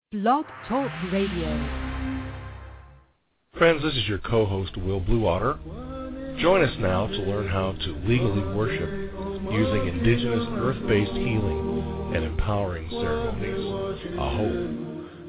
Blog Talk Radio. Friends, this is your co-host, Will Bluewater. Join us now to learn how to legally worship using indigenous earth-based healing and empowering ceremonies. Aho.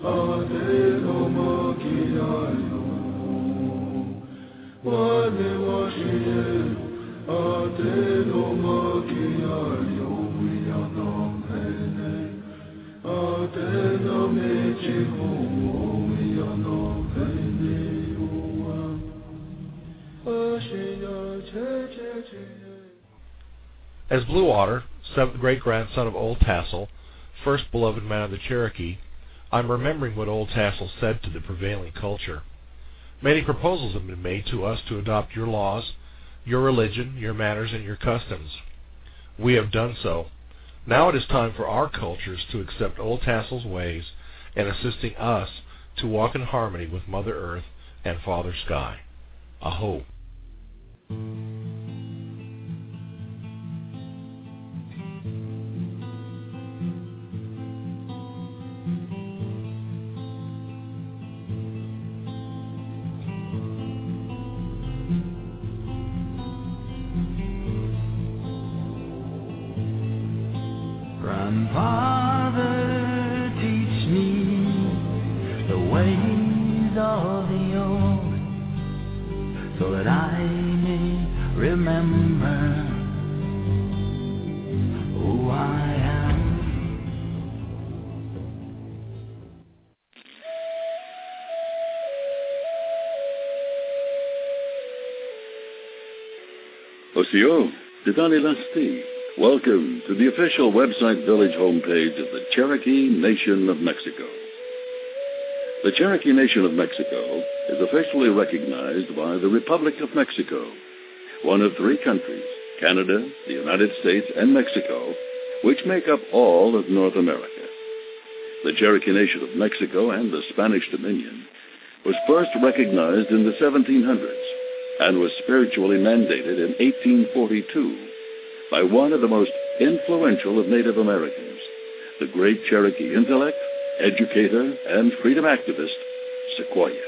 As Bluewater, seventh great-grandson of Old Tassel, first beloved man of the Cherokee, I'm remembering what Old Tassel said to the prevailing culture. Many proposals have been made to us to adopt your laws, your religion, your manners, and your customs. We have done so. Now it is time for our cultures to accept Old Tassel's ways and assisting us to walk in harmony with Mother Earth and Father Sky. Aho. Grandfather, teach me the ways of the old, so that I may remember who I am. Osio, Titani Lasti. Welcome to the official website village homepage of the Cherokee Nation of Mexico. The Cherokee Nation of Mexico is officially recognized by the Republic of Mexico, one of three countries, Canada, the United States, and Mexico, which make up all of North America. The Cherokee Nation of Mexico and the Spanish Dominion was first recognized in the 1700s and was spiritually mandated in 1842 by one of the most influential of Native Americans, the great Cherokee intellect, educator, and freedom activist, Sequoyah.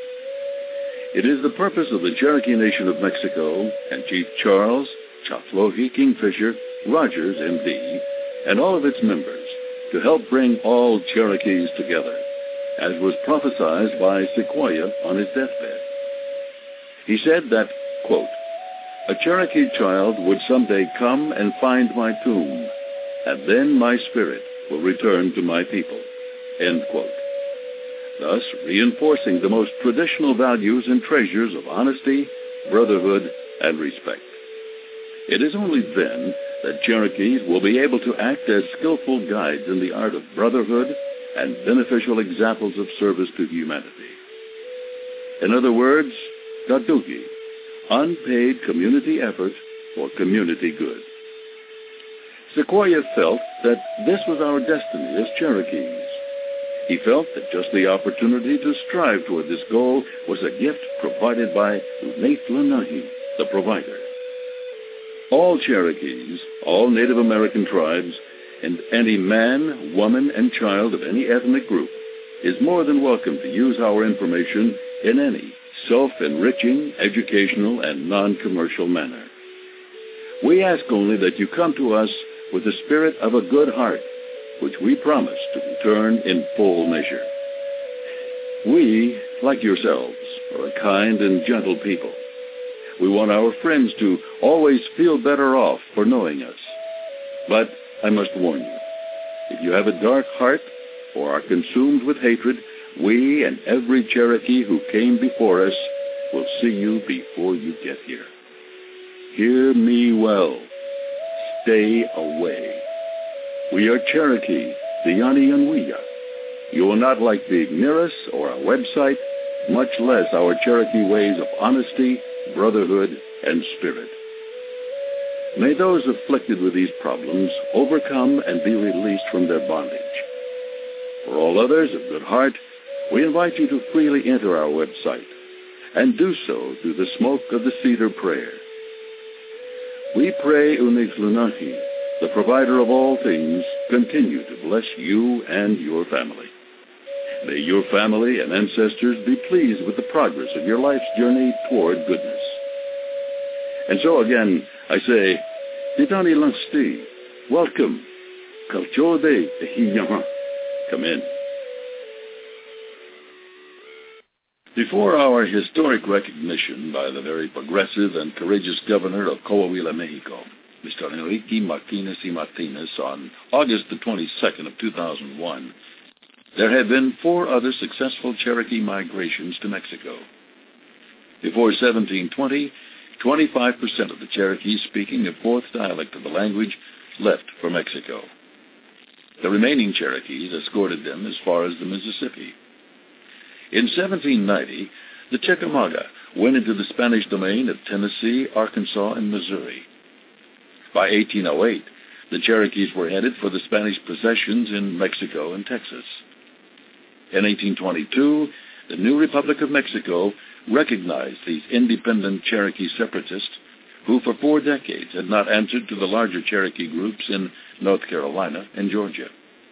It is the purpose of the Cherokee Nation of Mexico and Chief Charles Chaflohi Kingfisher Rogers, M.D., and all of its members to help bring all Cherokees together, as was prophesied by Sequoyah on his deathbed. He said that, quote, "A Cherokee child would someday come and find my tomb, and then my spirit will return to my people," end quote. Thus reinforcing the most traditional values and treasures of honesty, brotherhood, and respect. It is only then that Cherokees will be able to act as skillful guides in the art of brotherhood and beneficial examples of service to humanity. In other words, Gadugi, unpaid community effort for community good. Sequoyah felt that this was our destiny as Cherokees. He felt that just the opportunity to strive toward this goal was a gift provided by Uneitlanahi, the provider. All Cherokees, all Native American tribes, and any man, woman, and child of any ethnic group is more than welcome to use our information in any self-enriching, educational, and non-commercial manner. We ask only that you come to us with the spirit of a good heart, which we promise to return in full measure. We, like yourselves, are a kind and gentle people. We want our friends to always feel better off for knowing us. But I must warn you, if you have a dark heart or are consumed with hatred, we and every Cherokee who came before us will see you before you get here. Hear me well. Stay away. We are Cherokee, the Yani and Wiya. You will not like the Igneris or our website, much less our Cherokee ways of honesty, brotherhood, and spirit. May those afflicted with these problems overcome and be released from their bondage. For all others of good heart, we invite you to freely enter our website and do so through the smoke of the cedar prayer. We pray Uneitlanahi, the provider of all things, continue to bless you and your family. May your family and ancestors be pleased with the progress of your life's journey toward goodness. And so again, I say, Didani Lasti, welcome. Kalchode Hiyama. Come in. Before our historic recognition by the very progressive and courageous governor of Coahuila, Mexico, Mr. Enrique Martinez y Martinez, on August the 22nd of 2001, there had been 4 other successful Cherokee migrations to Mexico. Before 1720, 25% of the Cherokees speaking a 4th dialect of the language left for Mexico. The remaining Cherokees escorted them as far as the Mississippi. In 1790, the Chickamauga went into the Spanish domain of Tennessee, Arkansas, and Missouri. By 1808, the Cherokees were headed for the Spanish possessions in Mexico and Texas. In 1822, the new Republic of Mexico recognized these independent Cherokee separatists who for 4 decades had not answered to the larger Cherokee groups in North Carolina and Georgia.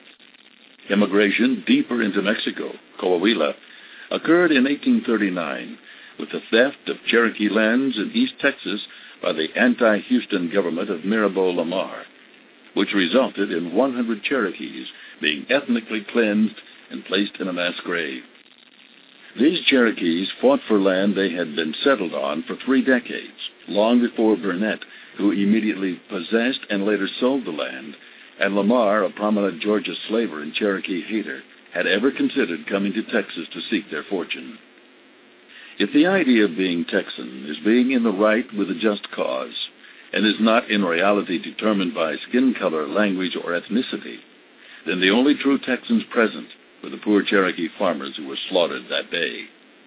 Immigration deeper into Mexico, Coahuila, occurred in 1839 with the theft of Cherokee lands in East Texas by the anti-Houston government of Mirabeau Lamar, which resulted in 100 Cherokees being ethnically cleansed and placed in a mass grave. These Cherokees fought for land they had been settled on for 3 decades, long before Burnett, who immediately possessed and later sold the land, and Lamar, a prominent Georgia slaver and Cherokee hater, had ever considered coming to Texas to seek their fortune. If the idea of being Texan is being in the right with a just cause, and is not in reality determined by skin color, language, or ethnicity, then the only true Texans present were the poor Cherokee farmers who were slaughtered that day.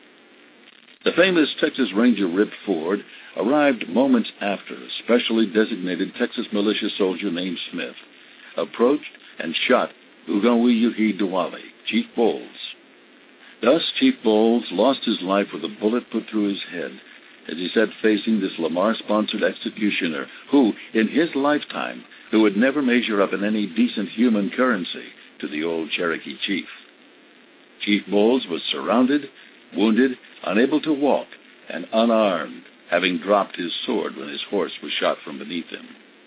The famous Texas Ranger Rip Ford arrived moments after a specially designated Texas militia soldier named Smith approached and shot Ugawiyuhi Diwali, Chief Bowles. Thus, Chief Bowles lost his life with a bullet put through his head as he sat facing this Lamar-sponsored executioner who, in his lifetime, who would never measure up in any decent human currency to the old Cherokee chief. Chief Bowles was surrounded, wounded, unable to walk, and unarmed, having dropped his sword when his horse was shot from beneath him.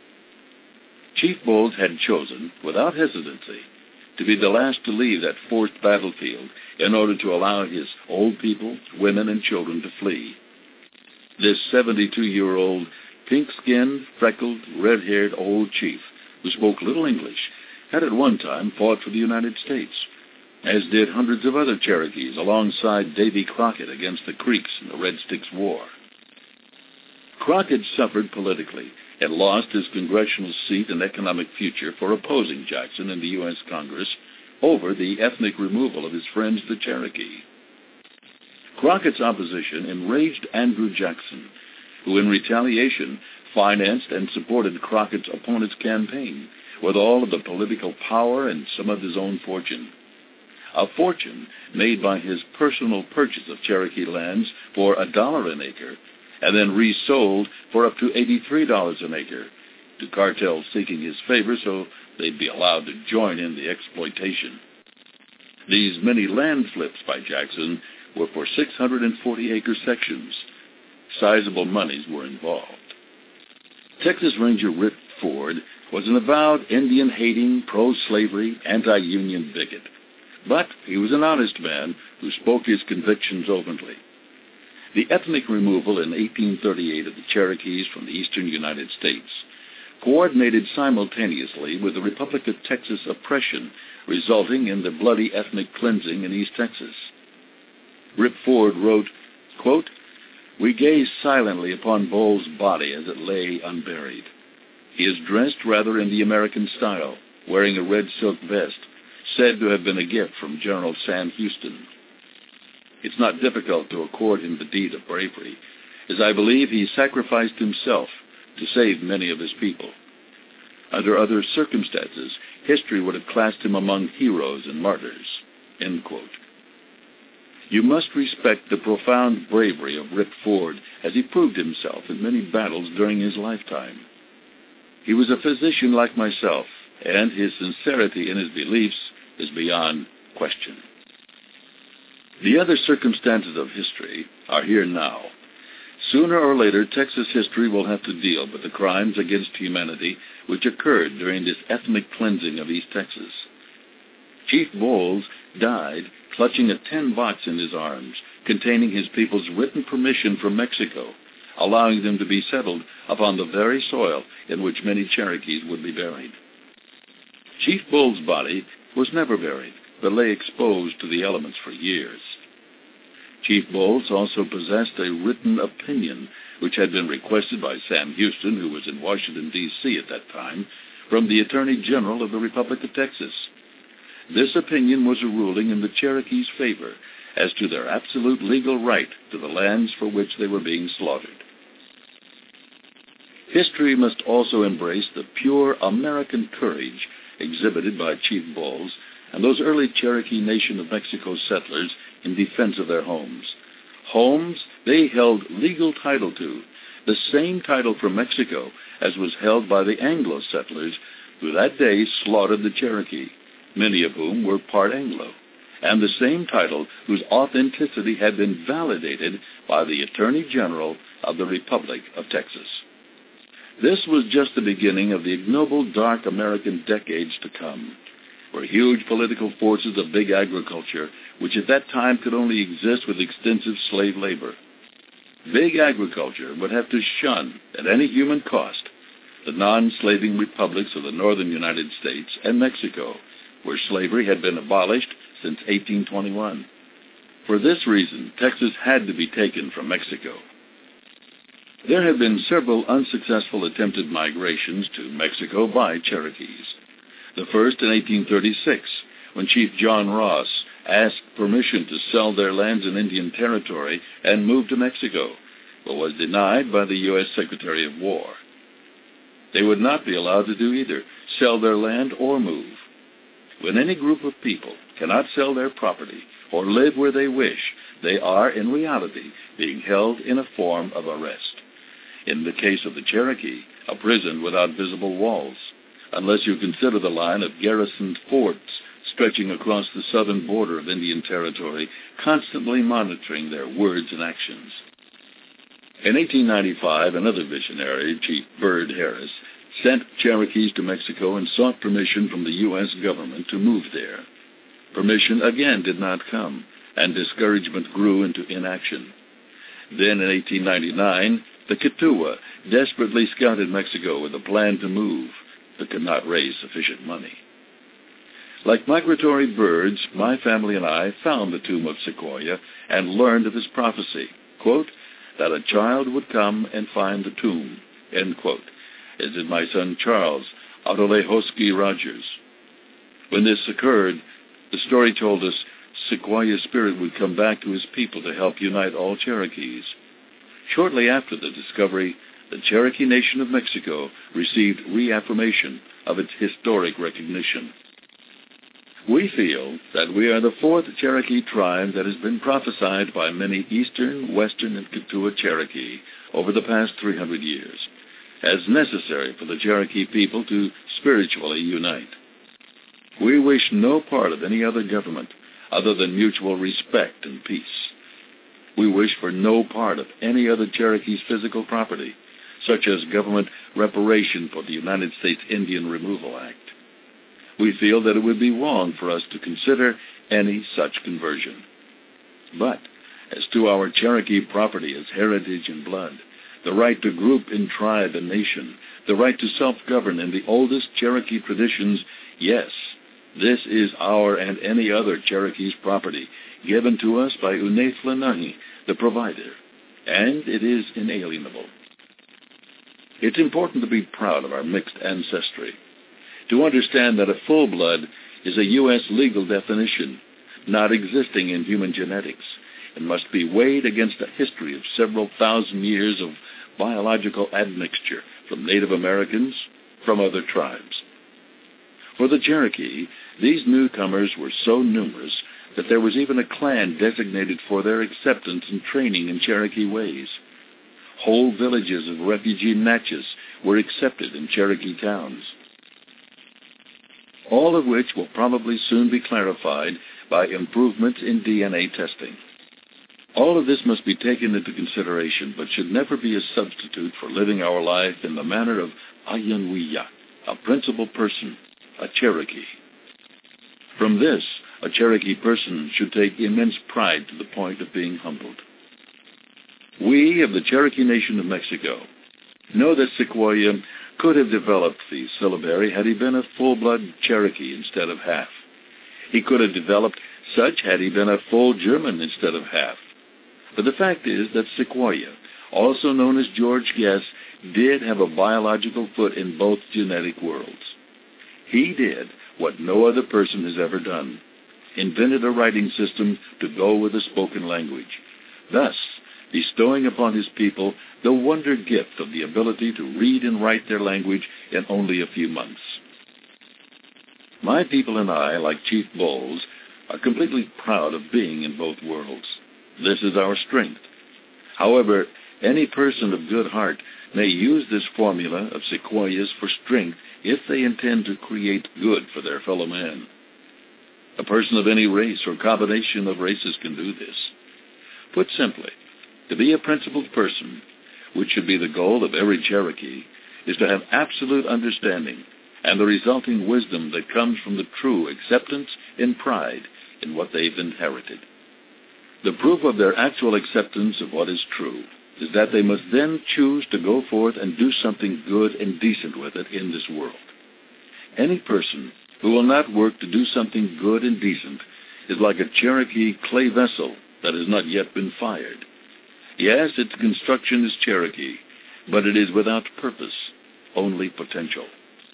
Chief Bowles had chosen, without hesitancy, to be the last to leave that forced battlefield in order to allow his old people, women, and children to flee. This 72-year-old, pink-skinned, freckled, red-haired old chief, who spoke little English, had at one time fought for the United States, as did hundreds of other Cherokees alongside Davy Crockett against the Creeks in the Red Sticks War. Crockett suffered politically and lost his congressional seat and economic future for opposing Jackson in the U.S. Congress over the ethnic removal of his friends, the Cherokee. Crockett's opposition enraged Andrew Jackson, who in retaliation financed and supported Crockett's opponent's campaign with all of the political power and some of his own fortune. A fortune made by his personal purchase of Cherokee lands for $1 an acre, and then resold for up to $83 an acre to cartels seeking his favor so they'd be allowed to join in the exploitation. These many land flips by Jackson were for 640-acre sections. Sizable monies were involved. Texas Ranger Rip Ford was an avowed Indian-hating, pro-slavery, anti-union bigot. But he was an honest man who spoke his convictions openly. The ethnic removal in 1838 of the Cherokees from the eastern United States coordinated simultaneously with the Republic of Texas oppression resulting in the bloody ethnic cleansing in East Texas. Rip Ford wrote, quote, "We gazed silently upon Bowles' body as it lay unburied. He is dressed rather in the American style, wearing a red silk vest, said to have been a gift from General Sam Houston. It's not difficult to accord him the deed of bravery, as I believe he sacrificed himself to save many of his people. Under other circumstances, history would have classed him among heroes and martyrs." End quote. You must respect the profound bravery of Rip Ford as he proved himself in many battles during his lifetime. He was a physician like myself, and his sincerity in his beliefs is beyond question. The other circumstances of history are here now. Sooner or later, Texas history will have to deal with the crimes against humanity which occurred during this ethnic cleansing of East Texas. Chief Bowles died clutching a tin box in his arms containing his people's written permission from Mexico, allowing them to be settled upon the very soil in which many Cherokees would be buried. Chief Bowles' body was never buried, but lay exposed to the elements for years. Chief Bowles also possessed a written opinion, which had been requested by Sam Houston, who was in Washington, D.C. at that time, from the Attorney General of the Republic of Texas. This opinion was a ruling in the Cherokees' favor as to their absolute legal right to the lands for which they were being slaughtered. History must also embrace the pure American courage exhibited by Chief Bowles and those early Cherokee Nation of Mexico settlers in defense of their homes. Homes they held legal title to, the same title from Mexico as was held by the Anglo settlers who that day slaughtered the Cherokee, many of whom were part Anglo, and the same title whose authenticity had been validated by the Attorney General of the Republic of Texas. This was just the beginning of the ignoble dark American decades to come, where huge political forces of big agriculture, which at that time could only exist with extensive slave labor. Big agriculture would have to shun, at any human cost, the non-slaving republics of the northern United States and Mexico, where slavery had been abolished since 1821. For this reason, Texas had to be taken from Mexico. There have been several unsuccessful attempted migrations to Mexico by Cherokees. The first in 1836, when Chief John Ross asked permission to sell their lands in Indian Territory and move to Mexico, but was denied by the U.S. Secretary of War. They would not be allowed to do either, sell their land or move. When any group of people cannot sell their property or live where they wish, they are, in reality, being held in a form of arrest. In the case of the Cherokee, a prison without visible walls, unless you consider the line of garrisoned forts stretching across the southern border of Indian Territory, constantly monitoring their words and actions. In 1895, another visionary, Chief Bird Harris, sent Cherokees to Mexico and sought permission from the U.S. government to move there. Permission again did not come, and discouragement grew into inaction. Then in 1899, the Kituwa desperately scouted Mexico with a plan to move, but could not raise sufficient money. Like migratory birds, my family and I found the tomb of Sequoyah and learned of his prophecy, quote, that a child would come and find the tomb, end quote, as did my son Charles Autolehoski Rogers. When this occurred, the story told us Sequoyah's spirit would come back to his people to help unite all Cherokees. Shortly after the discovery, the Cherokee Nation of Mexico received reaffirmation of its historic recognition. We feel that we are the fourth Cherokee tribe that has been prophesied by many Eastern, Western, and Kituwa Cherokee over the past 300 years, as necessary for the Cherokee people to spiritually unite. We wish no part of any other government other than mutual respect and peace. We wish for no part of any other Cherokee's physical property, such as government reparation for the United States Indian Removal Act. We feel that it would be wrong for us to consider any such conversion. But as to our Cherokee property as heritage and blood, the right to group in tribe and nation, the right to self-govern in the oldest Cherokee traditions, yes, this is our and any other Cherokee's property, given to us by Uneflanahi, the provider, and it is inalienable. It's important to be proud of our mixed ancestry, to understand that a full blood is a U.S. legal definition, not existing in human genetics, and must be weighed against a history of several thousand years of biological admixture from Native Americans, from other tribes. For the Cherokee, these newcomers were so numerous that there was even a clan designated for their acceptance and training in Cherokee ways. Whole villages of refugee Natchez were accepted in Cherokee towns. All of which will probably soon be clarified by improvements in DNA testing. All of this must be taken into consideration, but should never be a substitute for living our life in the manner of Ayanwiya, a principal person, a Cherokee. From this, a Cherokee person should take immense pride to the point of being humbled. We of the Cherokee Nation of Mexico know that Sequoyah could have developed the syllabary had he been a full-blood Cherokee instead of half. He could have developed such had he been a full German instead of half. But the fact is that Sequoyah, also known as George Guest, did have a biological foot in both genetic worlds. He did what no other person has ever done, invented a writing system to go with the spoken language, thus bestowing upon his people the wonder gift of the ability to read and write their language in only a few months. My people and I, like Chief Bowles, are completely proud of being in both worlds. This is our strength. However, any person of good heart may use this formula of Sequoiah's for strength if they intend to create good for their fellow man. A person of any race or combination of races can do this. Put simply, to be a principled person, which should be the goal of every Cherokee, is to have absolute understanding and the resulting wisdom that comes from the true acceptance and pride in what they've inherited. The proof of their actual acceptance of what is true is that they must then choose to go forth and do something good and decent with it in this world. Any person who will not work to do something good and decent is like a Cherokee clay vessel that has not yet been fired. Yes, its construction is Cherokee, but it is without purpose, only potential.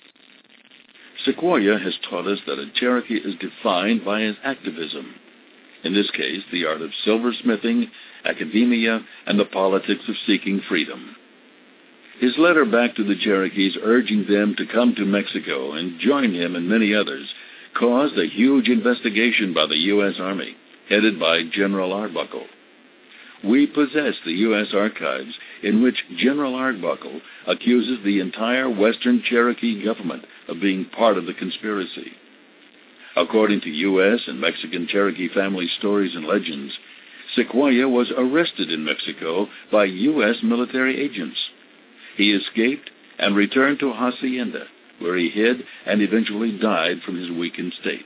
Sequoyah has taught us that a Cherokee is defined by his activism. In this case, the art of silversmithing, academia, and the politics of seeking freedom. His letter back to the Cherokees urging them to come to Mexico and join him and many others caused a huge investigation by the U.S. Army, headed by General Arbuckle. We possess the U.S. archives in which General Arbuckle accuses the entire Western Cherokee government of being part of the conspiracy. According to U.S. and Mexican Cherokee family stories and legends, Sequoyah was arrested in Mexico by U.S. military agents. He escaped and returned to Hacienda, where he hid and eventually died from his weakened state.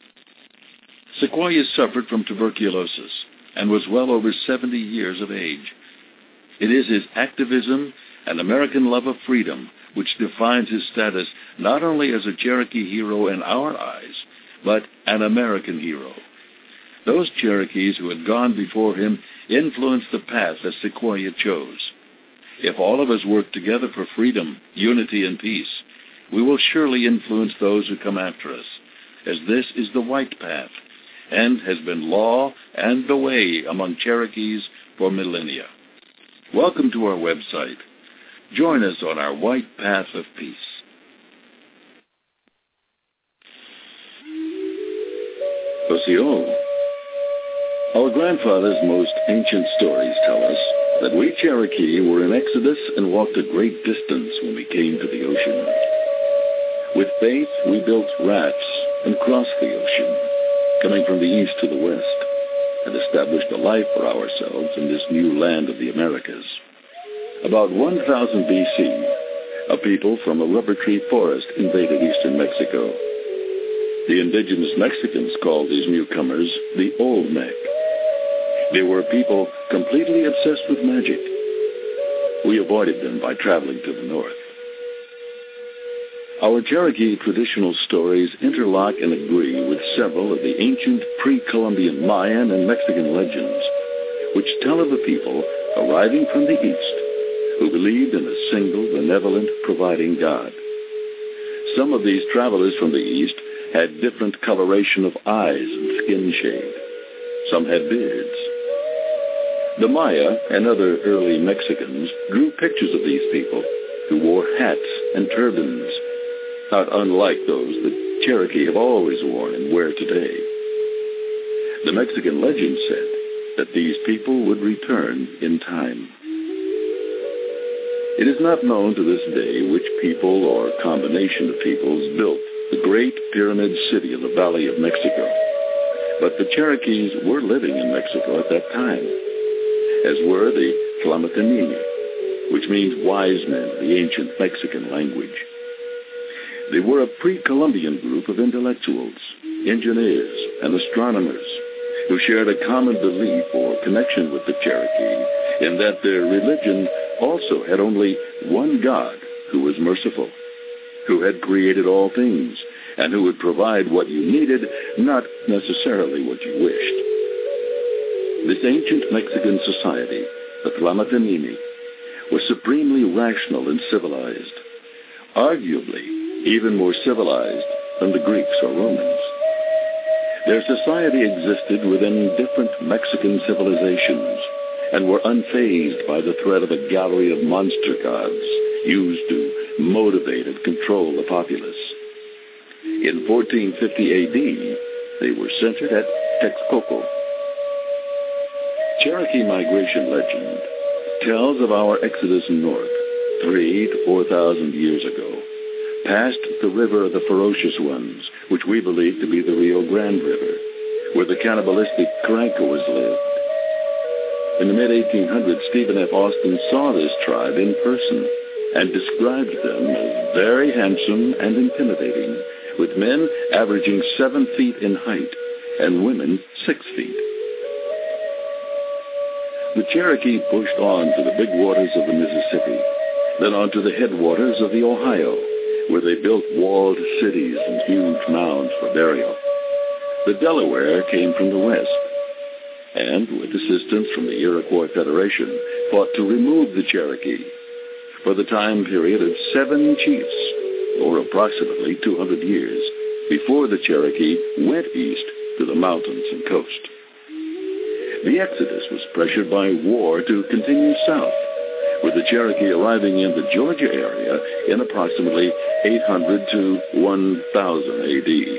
Sequoyah suffered from tuberculosis and was well over 70 years of age. It is his activism and American love of freedom which defines his status not only as a Cherokee hero in our eyes, but an American hero. Those Cherokees who had gone before him influenced the path that Sequoyah chose. If all of us work together for freedom, unity, and peace, we will surely influence those who come after us, as this is the white path, and has been law and the way among Cherokees for millennia. Welcome to our website. Join us on our white path of peace. Osceola. Our grandfather's most ancient stories tell us that we Cherokee were in Exodus and walked a great distance when we came to the ocean. With faith, we built rafts and crossed the ocean, coming from the east to the west, and established a life for ourselves in this new land of the Americas. About 1000 B.C., a people from a rubber tree forest invaded eastern Mexico. The indigenous Mexicans called these newcomers the Olmec. They were a people completely obsessed with magic. We avoided them by traveling to the north. Our Cherokee traditional stories interlock and agree with several of the ancient pre-Columbian Mayan and Mexican legends, which tell of a people arriving from the east who believed in a single, benevolent, providing God. Some of these travelers from the east had different coloration of eyes and skin shade. Some had beards. The Maya and other early Mexicans drew pictures of these people who wore hats and turbans, not unlike those that Cherokee have always worn and wear today. The Mexican legend said that these people would return in time. It is not known to this day which people or combination of peoples built the great pyramid city of the Valley of Mexico, But the Cherokees were living in Mexico at that time, as were the Tlamatimini, which means wise men in the ancient Mexican language. They were a pre-Columbian group of intellectuals, engineers, and astronomers who shared a common belief or connection with the Cherokee in that their religion also had only one God who was merciful, who had created all things, and who would provide what you needed, not necessarily what you wished. This ancient Mexican society, the Tlamatimini, was supremely rational and civilized, arguably even more civilized than the Greeks or Romans. Their society existed within different Mexican civilizations and were unfazed by the threat of a gallery of monster gods used to motivate and control the populace. In 1450 A.D., they were centered at Texcoco. Cherokee migration legend tells of our exodus north 3,000 to 4,000 years ago, past the river of the Ferocious Ones, which we believe to be the Rio Grande River, where the cannibalistic Carancos lived. In the mid-1800s, Stephen F. Austin saw this tribe in person and described them as very handsome and intimidating, with men averaging 7 feet in height and women 6 feet. The Cherokee pushed on to the big waters of the Mississippi, then on to the headwaters of the Ohio, where they built walled cities and huge mounds for burial. The Delaware came from the west, and, with assistance from the Iroquois Federation, fought to remove the Cherokee for the time period of 7 chiefs, or approximately 200 years, before the Cherokee went east to the mountains and coast. The exodus was pressured by war to continue south, with the Cherokee arriving in the Georgia area in approximately 800 to 1000 A.D.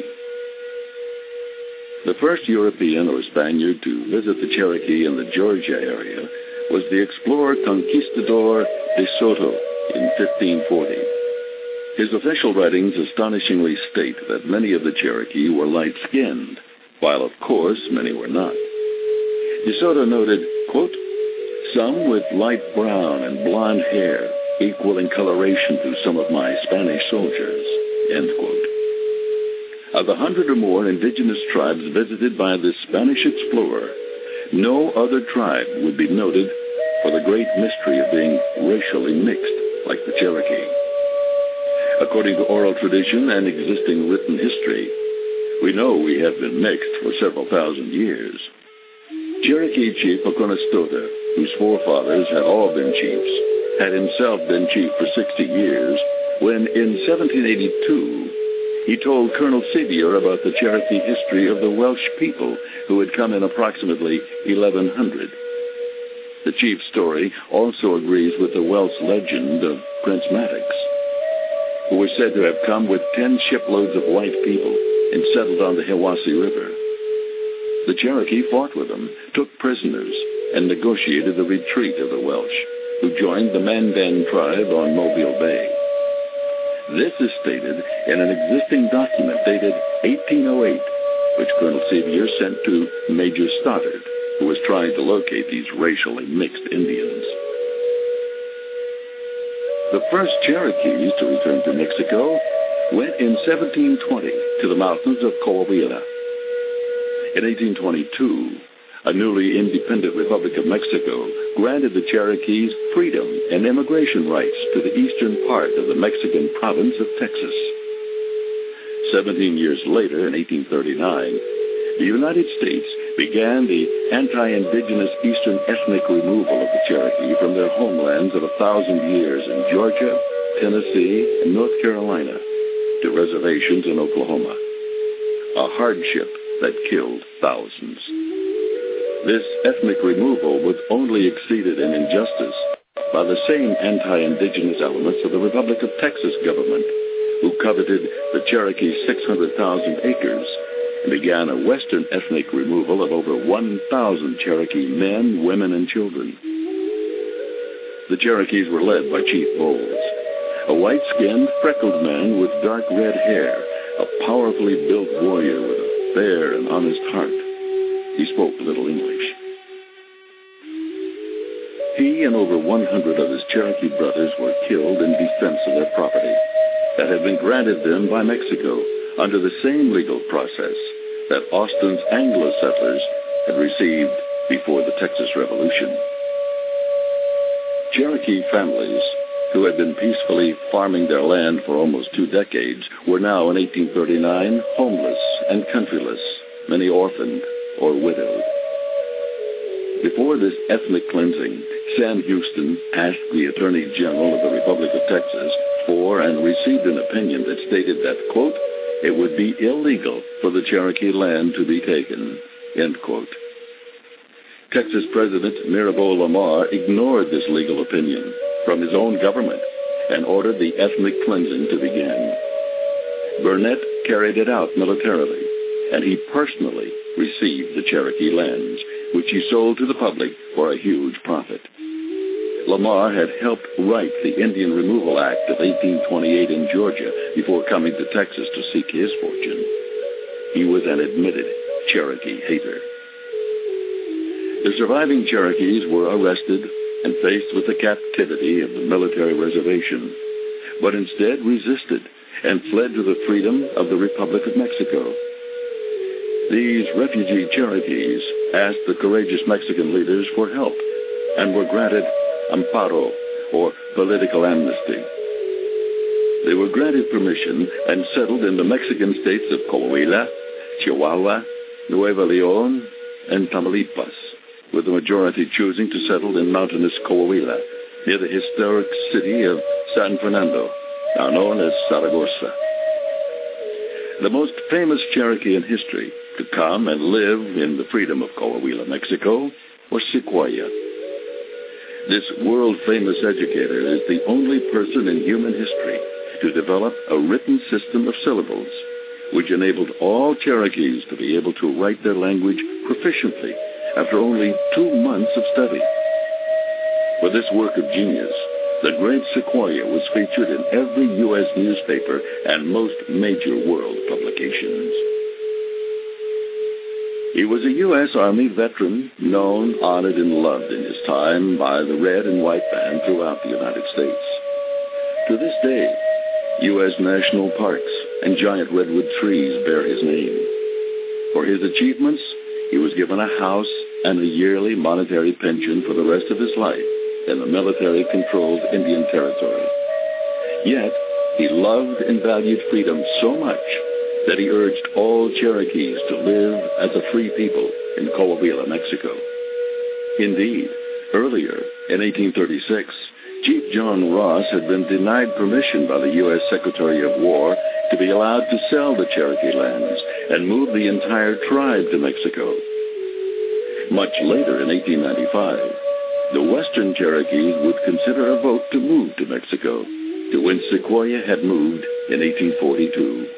The first European or Spaniard to visit the Cherokee in the Georgia area was the explorer Conquistador de Soto in 1540. His official writings astonishingly state that many of the Cherokee were light-skinned, while, of course, many were not. De Soto noted, quote, "Some with light brown and blonde hair, equal in coloration to some of my Spanish soldiers," end quote. Of 100 or more indigenous tribes visited by this Spanish explorer, no other tribe would be noted for the great mystery of being racially mixed like the Cherokee. According to oral tradition and existing written history, we know we have been mixed for several thousand years. Cherokee Chief Oconostota, whose forefathers had all been chiefs, had himself been chief for 60 years, when in 1782 he told Colonel Sevier about the Cherokee history of the Welsh people who had come in approximately 1100. The chief's story also agrees with the Welsh legend of Prince Maddox, who was said to have come with 10 shiploads of white people and settled on the Hiwassee River. The Cherokee fought with them, took prisoners, and negotiated the retreat of the Welsh, who joined the Mandan tribe on Mobile Bay. This is stated in an existing document dated 1808, which Colonel Sevier sent to Major Stoddard, who was trying to locate these racially mixed Indians. The first Cherokees to return to Mexico went in 1720 to the mountains of Coahuila. In 1822, a newly independent Republic of Mexico granted the Cherokees freedom and immigration rights to the eastern part of the Mexican province of Texas. 17 years later, in 1839, the United States began the anti-indigenous eastern ethnic removal of the Cherokee from their homelands of 1,000 years in Georgia, Tennessee, and North Carolina to reservations in Oklahoma, a hardship that killed thousands. This ethnic removal was only exceeded in injustice by the same anti-indigenous elements of the Republic of Texas government, who coveted the Cherokee's 600,000 acres and began a western ethnic removal of over 1,000 Cherokee men, women, and children. The Cherokees were led by Chief Bowles, a white-skinned, freckled man with dark red hair, a powerfully built warrior with a fair and honest heart. He spoke little English. He and over 100 of his Cherokee brothers were killed in defense of their property that had been granted them by Mexico under the same legal process that Austin's Anglo settlers had received before the Texas Revolution. Cherokee families who had been peacefully farming their land for almost 2 decades were now in 1839 homeless and countryless, many orphaned or widowed. Before this ethnic cleansing, Sam Houston asked the Attorney General of the Republic of Texas for and received an opinion that stated that, quote, it would be illegal for the Cherokee land to be taken, end quote. Texas President Mirabeau Lamar ignored this legal opinion from his own government and ordered the ethnic cleansing to begin. Burnett carried it out militarily, and he personally received the Cherokee lands, which he sold to the public for a huge profit. Lamar had helped write the Indian Removal Act of 1828 in Georgia before coming to Texas to seek his fortune. He was an admitted Cherokee hater. The surviving Cherokees were arrested and faced with the captivity of the military reservation, but instead resisted and fled to the freedom of the Republic of Mexico. These refugee Cherokees asked the courageous Mexican leaders for help and were granted amparo, or political amnesty. They were granted permission and settled in the Mexican states of Coahuila, Chihuahua, Nuevo León, and Tamaulipas, with the majority choosing to settle in mountainous Coahuila, near the historic city of San Fernando, now known as Zaragoza. The most famous Cherokee in history to come and live in the freedom of Coahuila, Mexico, was Sequoyah. This world-famous educator is the only person in human history to develop a written system of syllables, which enabled all Cherokees to be able to write their language proficiently after only 2 months of study. For this work of genius, the great Sequoyah was featured in every U.S. newspaper and most major world publications. He was a U.S. Army veteran, known, honored, and loved in his time by the Red and White Band throughout the United States. To this day, U.S. national parks and giant redwood trees bear his name. For his achievements, he was given a house and a yearly monetary pension for the rest of his life in the military-controlled Indian Territory. Yet, he loved and valued freedom so much that he urged all Cherokees to live as a free people in Coahuila, Mexico. Indeed, earlier, in 1836, Chief John Ross had been denied permission by the U.S. Secretary of War to be allowed to sell the Cherokee lands and move the entire tribe to Mexico. Much later, in 1895, the Western Cherokees would consider a vote to move to Mexico, to when Sequoyah had moved in 1842.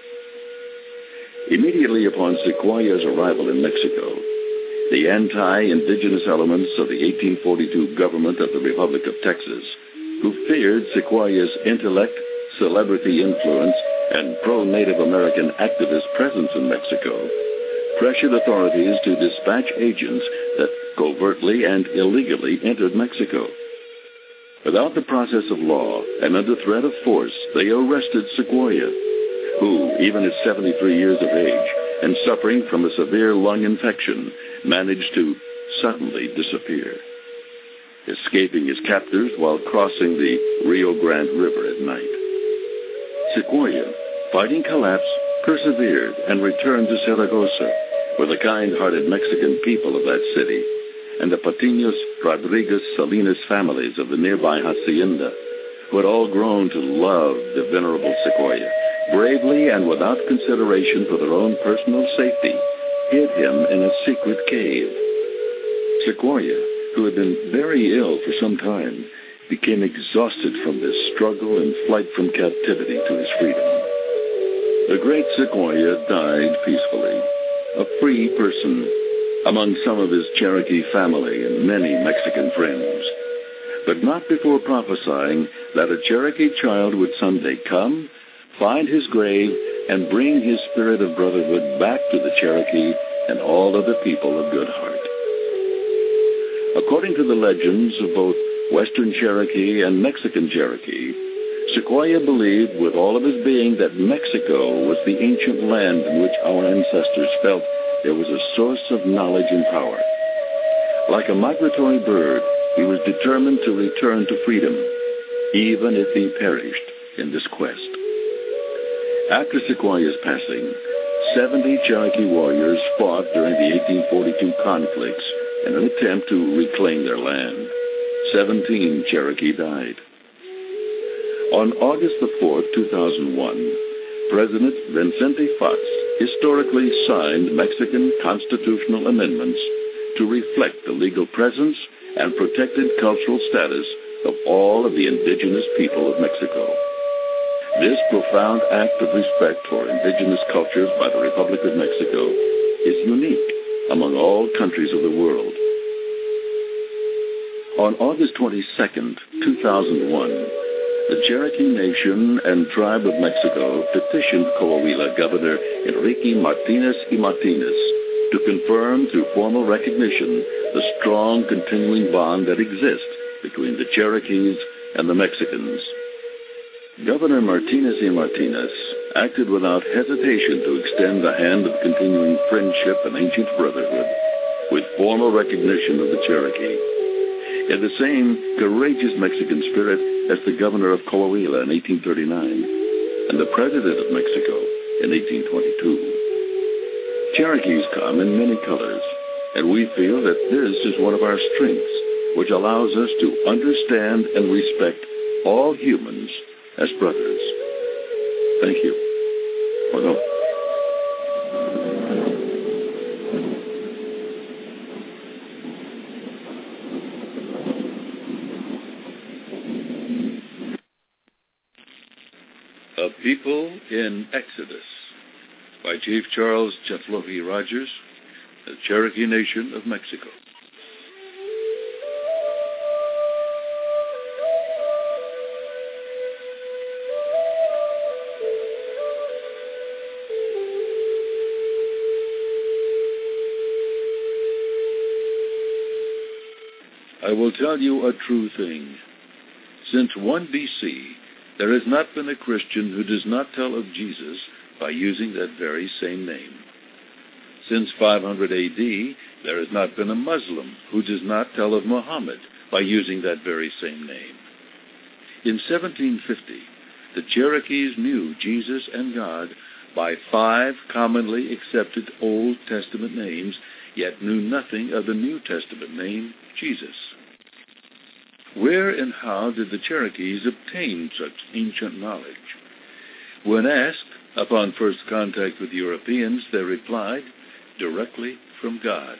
Immediately upon Sequoyah's arrival in Mexico, the anti-indigenous elements of the 1842 government of the Republic of Texas, who feared Sequoyah's intellect, celebrity influence, and pro-Native American activist presence in Mexico, pressured authorities to dispatch agents that covertly and illegally entered Mexico. Without the process of law and under threat of force, they arrested Sequoyah, who, even at 73 years of age and suffering from a severe lung infection, managed to suddenly disappear, escaping his captors while crossing the Rio Grande River at night. Sequoyah, fighting collapse, persevered and returned to Zaragoza, where the kind-hearted Mexican people of that city and the Patiños Rodriguez Salinas families of the nearby hacienda, who had all grown to love the venerable Sequoyah, bravely and without consideration for their own personal safety, hid him in a secret cave. Sequoyah, who had been very ill for some time, became exhausted from this struggle and flight from captivity to his freedom. The great Sequoyah died peacefully, a free person, among some of his Cherokee family and many Mexican friends, but not before prophesying that a Cherokee child would someday come, find his grave, and bring his spirit of brotherhood back to the Cherokee and all other people of good heart. According to the legends of both Western Cherokee and Mexican Cherokee, Sequoyah believed with all of his being that Mexico was the ancient land in which our ancestors felt there was a source of knowledge and power. Like a migratory bird, he was determined to return to freedom, even if he perished in this quest. After Sequoyah's passing, 70 Cherokee warriors fought during the 1842 conflicts in an attempt to reclaim their land. 17 Cherokee died. On August the 4th, 2001, President Vicente Fox historically signed Mexican constitutional amendments to reflect the legal presence and protected cultural status of all of the indigenous people of Mexico. This profound act of respect for indigenous cultures by the Republic of Mexico is unique among all countries of the world. On August 22nd, 2001, the Cherokee Nation and Tribe of Mexico petitioned Coahuila Governor Enrique Martinez y Martinez to confirm through formal recognition the strong continuing bond that exists between the Cherokees and the Mexicans. Governor Martinez y Martinez acted without hesitation to extend the hand of continuing friendship and ancient brotherhood with formal recognition of the Cherokee, in the same courageous Mexican spirit as the governor of Coahuila in 1839 and the president of Mexico in 1822. Cherokees come in many colors, and we feel that this is one of our strengths, which allows us to understand and respect all humans as brothers. Thank you. Bueno. A People in Exodus by Chief Charles Cheflohi Rogers, the Cherokee Nation of Mexico. I will tell you a true thing. Since 1 BC, there has not been a Christian who does not tell of Jesus by using that very same name. Since 500 AD, there has not been a Muslim who does not tell of Muhammad by using that very same name. In 1750, the Cherokees knew Jesus and God by 5 commonly accepted Old Testament names, yet knew nothing of the New Testament name, Jesus. Where and how did the Cherokees obtain such ancient knowledge? When asked, upon first contact with Europeans, they replied, directly from God.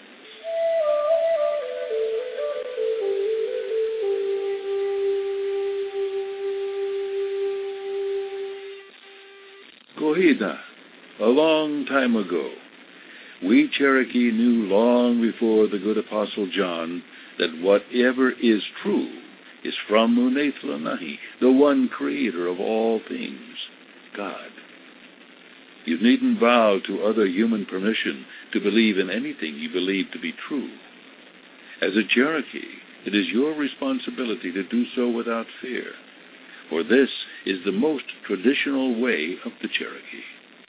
Kohida, a long time ago, we Cherokee knew long before the good Apostle John that whatever is true is from Uneithlanahi, the one creator of all things, God. You needn't bow to other human permission to believe in anything you believe to be true. As a Cherokee, it is your responsibility to do so without fear, for this is the most traditional way of the Cherokee.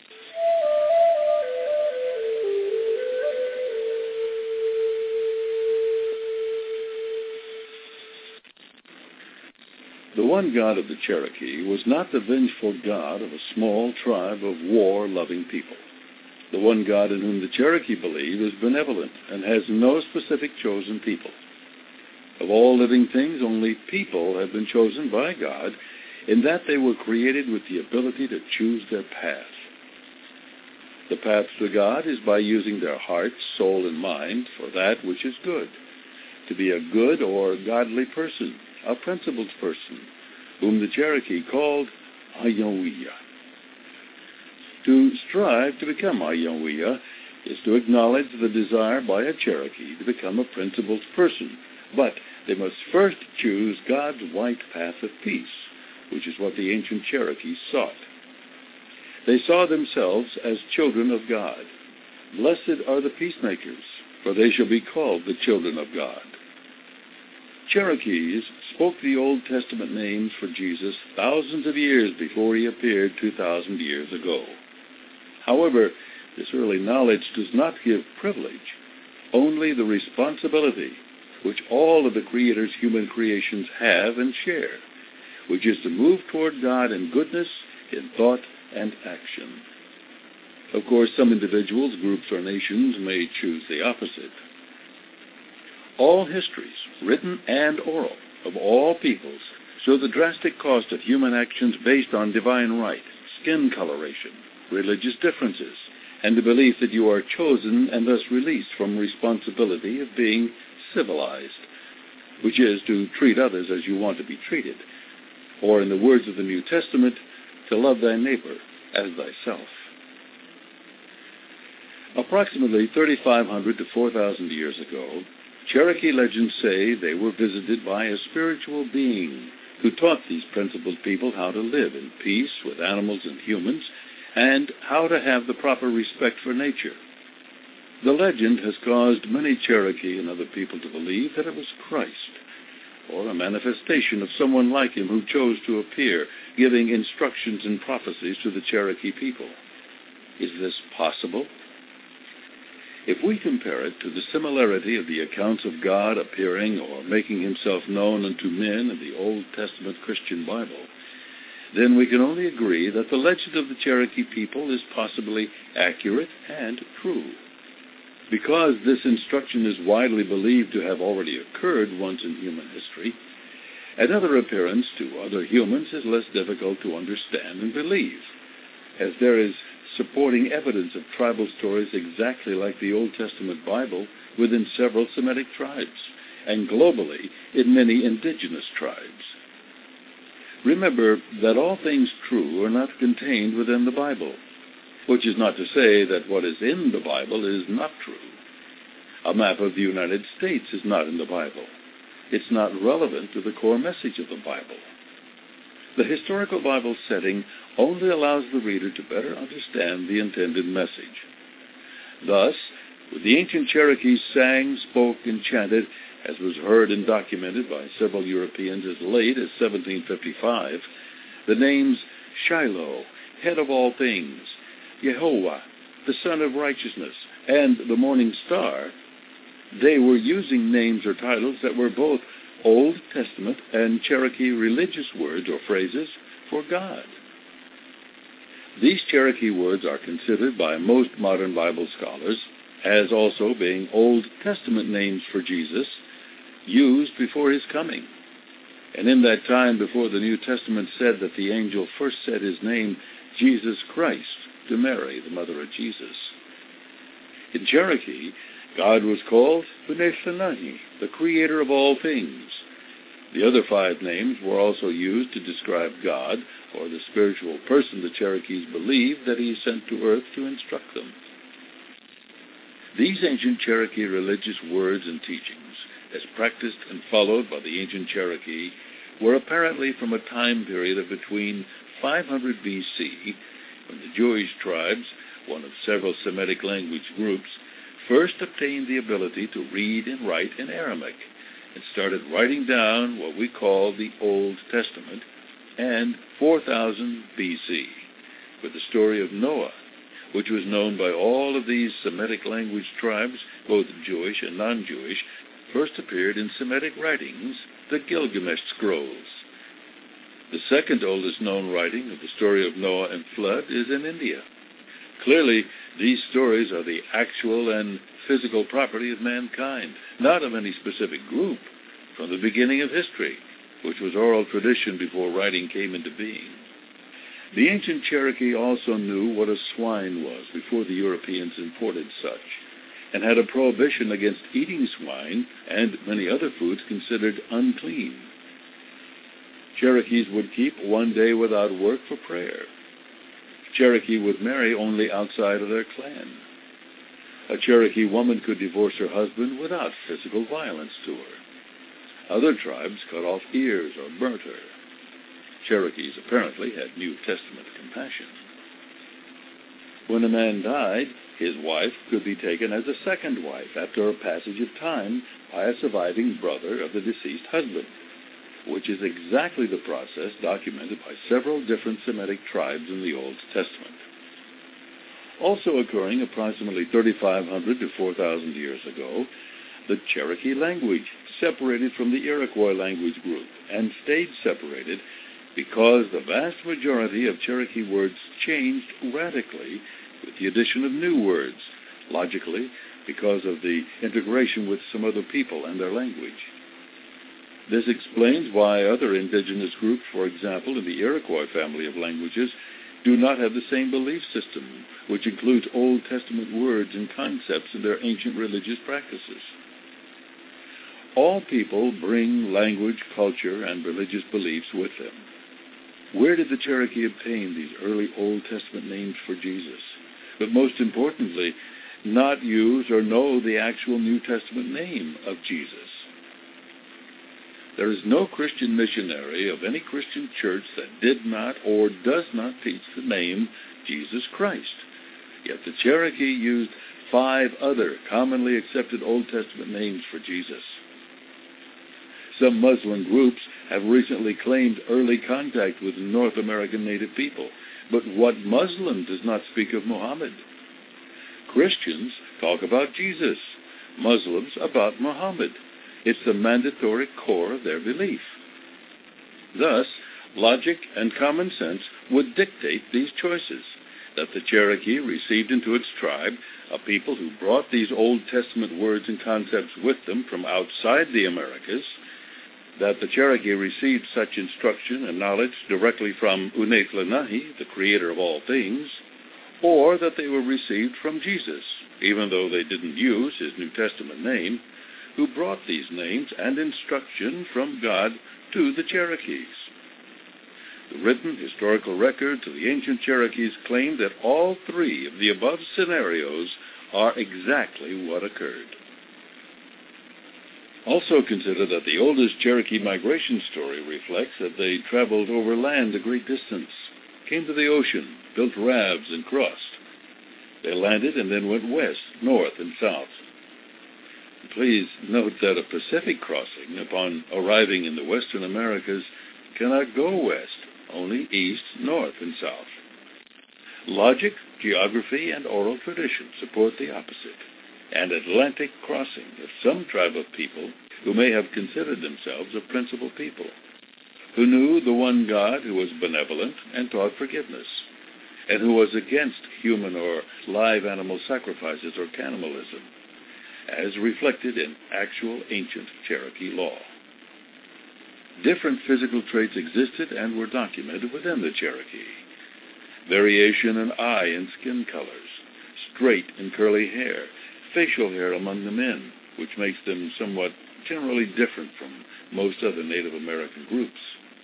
The one God of the Cherokee was not the vengeful God of a small tribe of war-loving people. The one God in whom the Cherokee believe is benevolent and has no specific chosen people. Of all living things, only people have been chosen by God in that they were created with the ability to choose their path. The path to God is by using their heart, soul, and mind for that which is good, to be a good or godly person, a principled person, whom the Cherokee called Ayawiyah. To strive to become Ayawiyah is to acknowledge the desire by a Cherokee to become a principled person, but they must first choose God's white path of peace, which is what the ancient Cherokees sought. They saw themselves as children of God, Blessed are the peacemakers, for they shall be called the children of God. Cherokees spoke the Old Testament names for Jesus thousands of years before he appeared 2,000 years ago. However, this early knowledge does not give privilege, only the responsibility which all of the Creator's human creations have and share, which is to move toward God in goodness, in thought, and action. Of course, some individuals, groups, or nations may choose the opposite. All histories, written and oral, of all peoples, show the drastic cost of human actions based on divine right, skin coloration, religious differences, and the belief that you are chosen and thus released from responsibility of being civilized, which is to treat others as you want to be treated, or in the words of the New Testament, to love thy neighbor as thyself. Approximately 3,500 to 4,000 years ago, Cherokee legends say they were visited by a spiritual being who taught these principled people how to live in peace with animals and humans, and how to have the proper respect for nature. The legend has caused many Cherokee and other people to believe that it was Christ, or a manifestation of someone like him who chose to appear, giving instructions and prophecies to the Cherokee people. Is this possible? If we compare it to the similarity of the accounts of God appearing or making himself known unto men in the Old Testament Christian Bible, then we can only agree that the legend of the Cherokee people is possibly accurate and true. Because this instruction is widely believed to have already occurred once in human history, another appearance to other humans is less difficult to understand and believe, as there is supporting evidence of tribal stories exactly like the Old Testament Bible within several Semitic tribes, and globally in many indigenous tribes. Remember that all things true are not contained within the Bible, which is not to say that what is in the Bible is not true. A map of the United States is not in the Bible. It's not relevant to the core message of the Bible. The historical Bible setting only allows the reader to better understand the intended message. Thus, when the ancient Cherokees sang, spoke, and chanted, as was heard and documented by several Europeans as late as 1755, the names Shiloh, Head of All Things, Yehovah, the Son of Righteousness, and the Morning Star, they were using names or titles that were both Old Testament and Cherokee religious words or phrases for God. These Cherokee words are considered by most modern Bible scholars as also being Old Testament names for Jesus, used before his coming. And in that time before the New Testament said that the angel first said his name, Jesus Christ, to Mary, the mother of Jesus. In Cherokee, God was called Benesanahi, the creator of all things. The other 5 names were also used to describe God, or the spiritual person the Cherokees believed that he sent to earth to instruct them. These ancient Cherokee religious words and teachings, as practiced and followed by the ancient Cherokee, were apparently from a time period of between 500 B.C., when the Jewish tribes, one of several Semitic language groups, first obtained the ability to read and write in Aramaic, and started writing down what we call the Old Testament, and 4000 B.C., with the story of Noah, which was known by all of these Semitic language tribes, both Jewish and non-Jewish, first appeared in Semitic writings, the Gilgamesh Scrolls. The second oldest known writing of the story of Noah and flood is in India. Clearly, these stories are the actual and physical property of mankind, not of any specific group, from the beginning of history, which was oral tradition before writing came into being. The ancient Cherokee also knew what a swine was before the Europeans imported such, and had a prohibition against eating swine and many other foods considered unclean. Cherokees would keep one day without work for prayer. Cherokee would marry only outside of their clan. A Cherokee woman could divorce her husband without physical violence to her. Other tribes cut off ears or burnt her. Cherokees apparently had New Testament compassion. When a man died, His wife could be taken as a second wife after a passage of time by a surviving brother of the deceased husband, which is exactly the process documented by several different Semitic tribes in the Old Testament. Also occurring approximately 3,500 to 4,000 years ago, the Cherokee language separated from the Iroquois language group and stayed separated because the vast majority of Cherokee words changed radically with the addition of new words, logically because of the integration with some other people and their language. This explains why other indigenous groups, for example, in the Iroquois family of languages, do not have the same belief system, which includes Old Testament words and concepts in their ancient religious practices. All people bring language, culture, and religious beliefs with them. Where did the Cherokee obtain these early Old Testament names for Jesus? But most importantly, not use or know the actual New Testament name of Jesus. There is no Christian missionary of any Christian church that did not or does not teach the name Jesus Christ. Yet the Cherokee used 5 other commonly accepted Old Testament names for Jesus. Some Muslim groups have recently claimed early contact with North American native people, but what Muslim does not speak of Muhammad? Christians talk about Jesus, Muslims about Muhammad. It's the mandatory core of their belief. Thus, logic and common sense would dictate these choices, that the Cherokee received into its tribe a people who brought these Old Testament words and concepts with them from outside the Americas, that the Cherokee received such instruction and knowledge directly from Uneklanahi, the creator of all things, or that they were received from Jesus, even though they didn't use his New Testament name, who brought these names and instruction from God to the Cherokees. The written historical records of the ancient Cherokees claim that all 3 of the above scenarios are exactly what occurred. Also consider that the oldest Cherokee migration story reflects that they traveled over land a great distance, came to the ocean, built rafts, and crossed. They landed and then went west, north, and south. Please note that a Pacific crossing, upon arriving in the Western Americas, cannot go west, only east, north, and south. Logic, geography, and oral tradition support the opposite. An Atlantic crossing of some tribe of people who may have considered themselves a principal people, who knew the one God who was benevolent and taught forgiveness, and who was against human or live animal sacrifices or cannibalism, as reflected in actual ancient Cherokee law. Different physical traits existed and were documented within the Cherokee. Variation in eye and skin colors, straight and curly hair, facial hair among the men, which makes them somewhat generally different from most other Native American groups.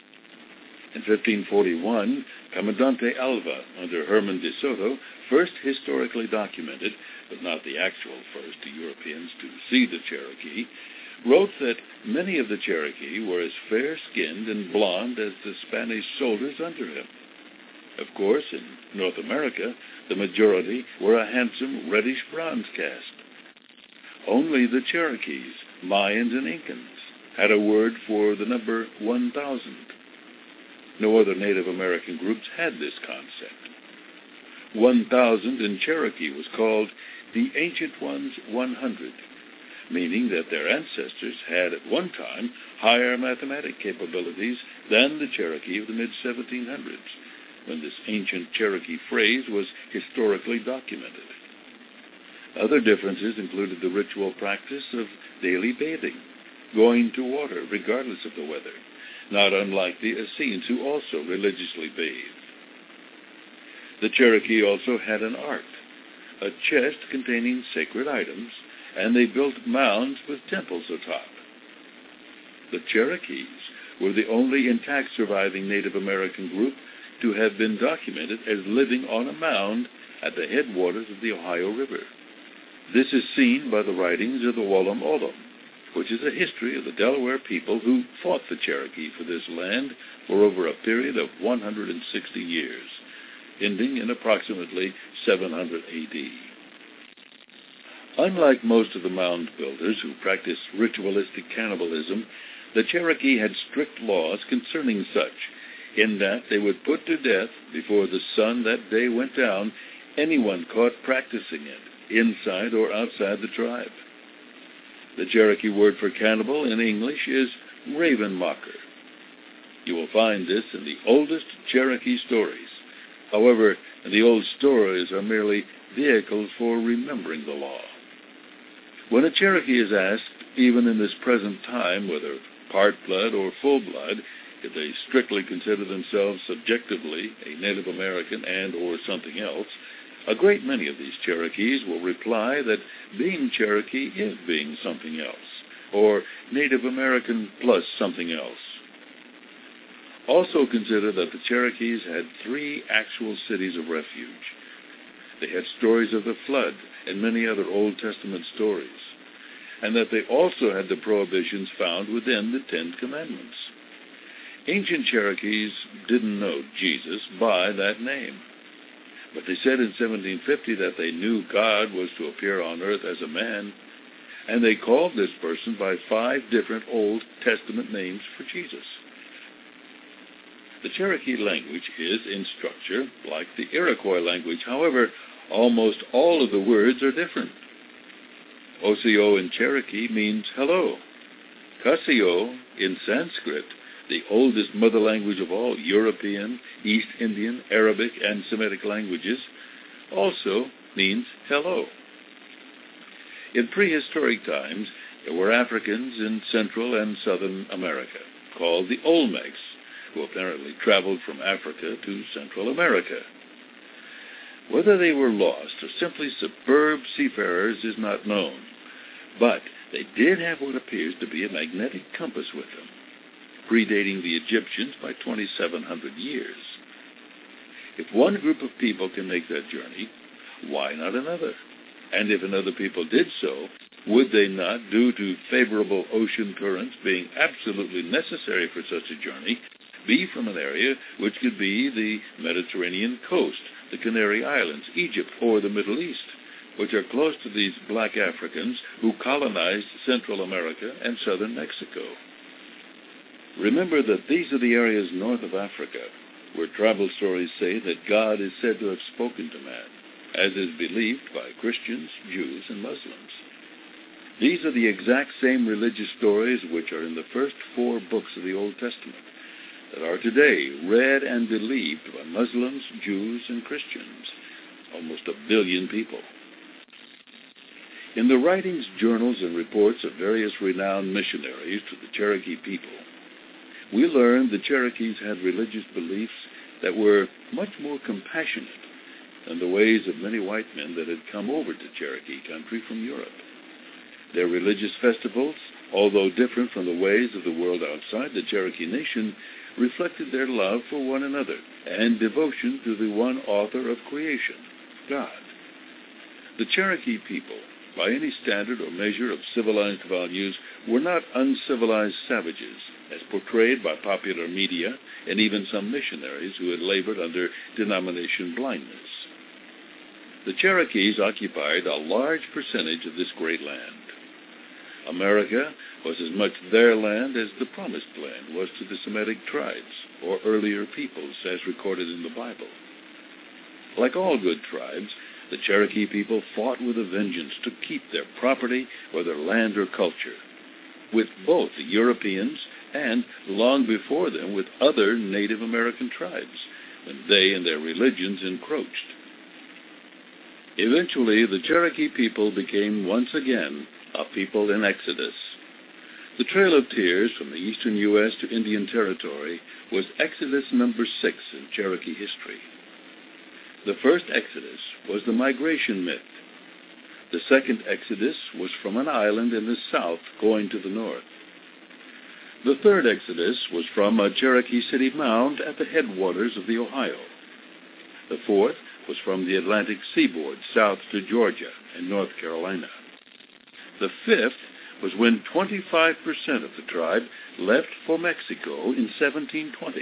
In 1541, Comandante Alva, under Herman de Soto, first historically documented, but not the actual first to Europeans to see the Cherokee, wrote that many of the Cherokee were as fair-skinned and blonde as the Spanish soldiers under him. Of course, in North America, the majority were a handsome reddish-bronze cast. Only the Cherokees, Mayans, and Incans had a word for the number 1,000. No other Native American groups had this concept. 1,000 in Cherokee was called the Ancient Ones 100, meaning that their ancestors had at one time higher mathematic capabilities than the Cherokee of the mid-1700s, when this ancient Cherokee phrase was historically documented. Other differences included the ritual practice of daily bathing, going to water regardless of the weather, not unlike the Essenes, who also religiously bathed. The Cherokee also had an ark, a chest containing sacred items, and they built mounds with temples atop. The Cherokees were the only intact surviving Native American group to have been documented as living on a mound at the headwaters of the Ohio River. This is seen by the writings of the Wollam Ollam, which is a history of the Delaware people who fought the Cherokee for this land for over a period of 160 years, ending in approximately 700 A.D. Unlike most of the mound builders who practiced ritualistic cannibalism, the Cherokee had strict laws concerning such, in that they would put to death, before the sun that day went down, anyone caught practicing it, inside or outside the tribe. The Cherokee word for cannibal in English is ravenmocker. You will find this in the oldest Cherokee stories. However, the old stories are merely vehicles for remembering the law. When a Cherokee is asked, even in this present time, whether part blood or full blood, if they strictly consider themselves subjectively a Native American and or something else, a great many of these Cherokees will reply that being Cherokee is being something else, or Native American plus something else. Also consider that the Cherokees had 3 actual cities of refuge. They had stories of the flood and many other Old Testament stories, and that they also had the prohibitions found within the 10 Commandments. Ancient Cherokees didn't know Jesus by that name, but they said in 1750 that they knew God was to appear on earth as a man, and they called this person by 5 different Old Testament names for Jesus. The Cherokee language is, in structure, like the Iroquois language. However, almost all of the words are different. Osio in Cherokee means hello. Kasio in Sanskrit, the oldest mother language of all European, East Indian, Arabic, and Semitic languages, also means hello. In prehistoric times, there were Africans in Central and Southern America, called the Olmecs, who apparently traveled from Africa to Central America. Whether they were lost or simply superb seafarers is not known, but they did have what appears to be a magnetic compass with them, predating the Egyptians by 2,700 years. If one group of people can make that journey, why not another? And if another people did so, would they not, due to favorable ocean currents being absolutely necessary for such a journey, be from an area which could be the Mediterranean coast, the Canary Islands, Egypt, or the Middle East, which are close to these black Africans who colonized Central America and southern Mexico? Remember that these are the areas north of Africa where tribal stories say that God is said to have spoken to man, as is believed by Christians, Jews, and Muslims. These are the exact same religious stories which are in the first 4 books of the Old Testament that are today read and believed by Muslims, Jews, and Christians, almost 1 billion people. In the writings, journals, and reports of various renowned missionaries to the Cherokee people, we learn the Cherokees had religious beliefs that were much more compassionate than the ways of many white men that had come over to Cherokee country from Europe. Their religious festivals, although different from the ways of the world outside the Cherokee Nation, reflected their love for one another and devotion to the one author of creation, God. The Cherokee people, by any standard or measure of civilized values, were not uncivilized savages, as portrayed by popular media and even some missionaries who had labored under denomination blindness. The Cherokees occupied a large percentage of this great land. America was as much their land as the Promised Land was to the Semitic tribes, or earlier peoples, as recorded in the Bible. Like all good tribes, the Cherokee people fought with a vengeance to keep their property or their land or culture, with both the Europeans and, long before them, with other Native American tribes, when they and their religions encroached. Eventually, the Cherokee people became once again a people in exodus. The Trail of Tears from the eastern U.S. to Indian Territory was Exodus number 6 in Cherokee history. The first Exodus was the migration myth. The second Exodus was from an island in the south going to the north. The third Exodus was from a Cherokee city mound at the headwaters of the Ohio. The fourth was from the Atlantic seaboard south to Georgia and North Carolina. The fifth was when 25% of the tribe left for Mexico in 1720.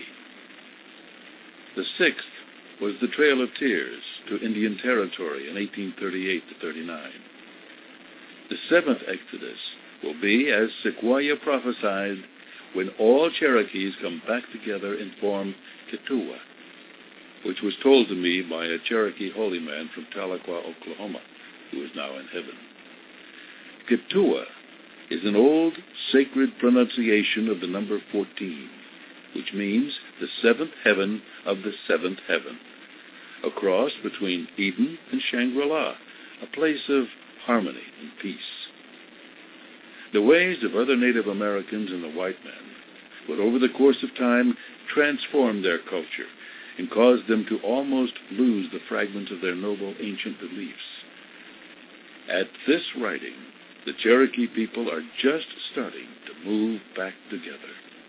The sixth was the Trail of Tears to Indian Territory in 1838 to 39. The seventh Exodus will be, as Sequoyah prophesied, when all Cherokees come back together and form Ketuah, which was told to me by a Cherokee holy man from Tahlequah, Oklahoma, who is now in heaven. Ketuah is an old sacred pronunciation of the number 14, which means the seventh heaven of the seventh heaven, a cross between Eden and Shangri-La, a place of harmony and peace. The ways of other Native Americans and the white men would, over the course of time, transform their culture and cause them to almost lose the fragments of their noble ancient beliefs. At this writing, the Cherokee people are just starting to move back together.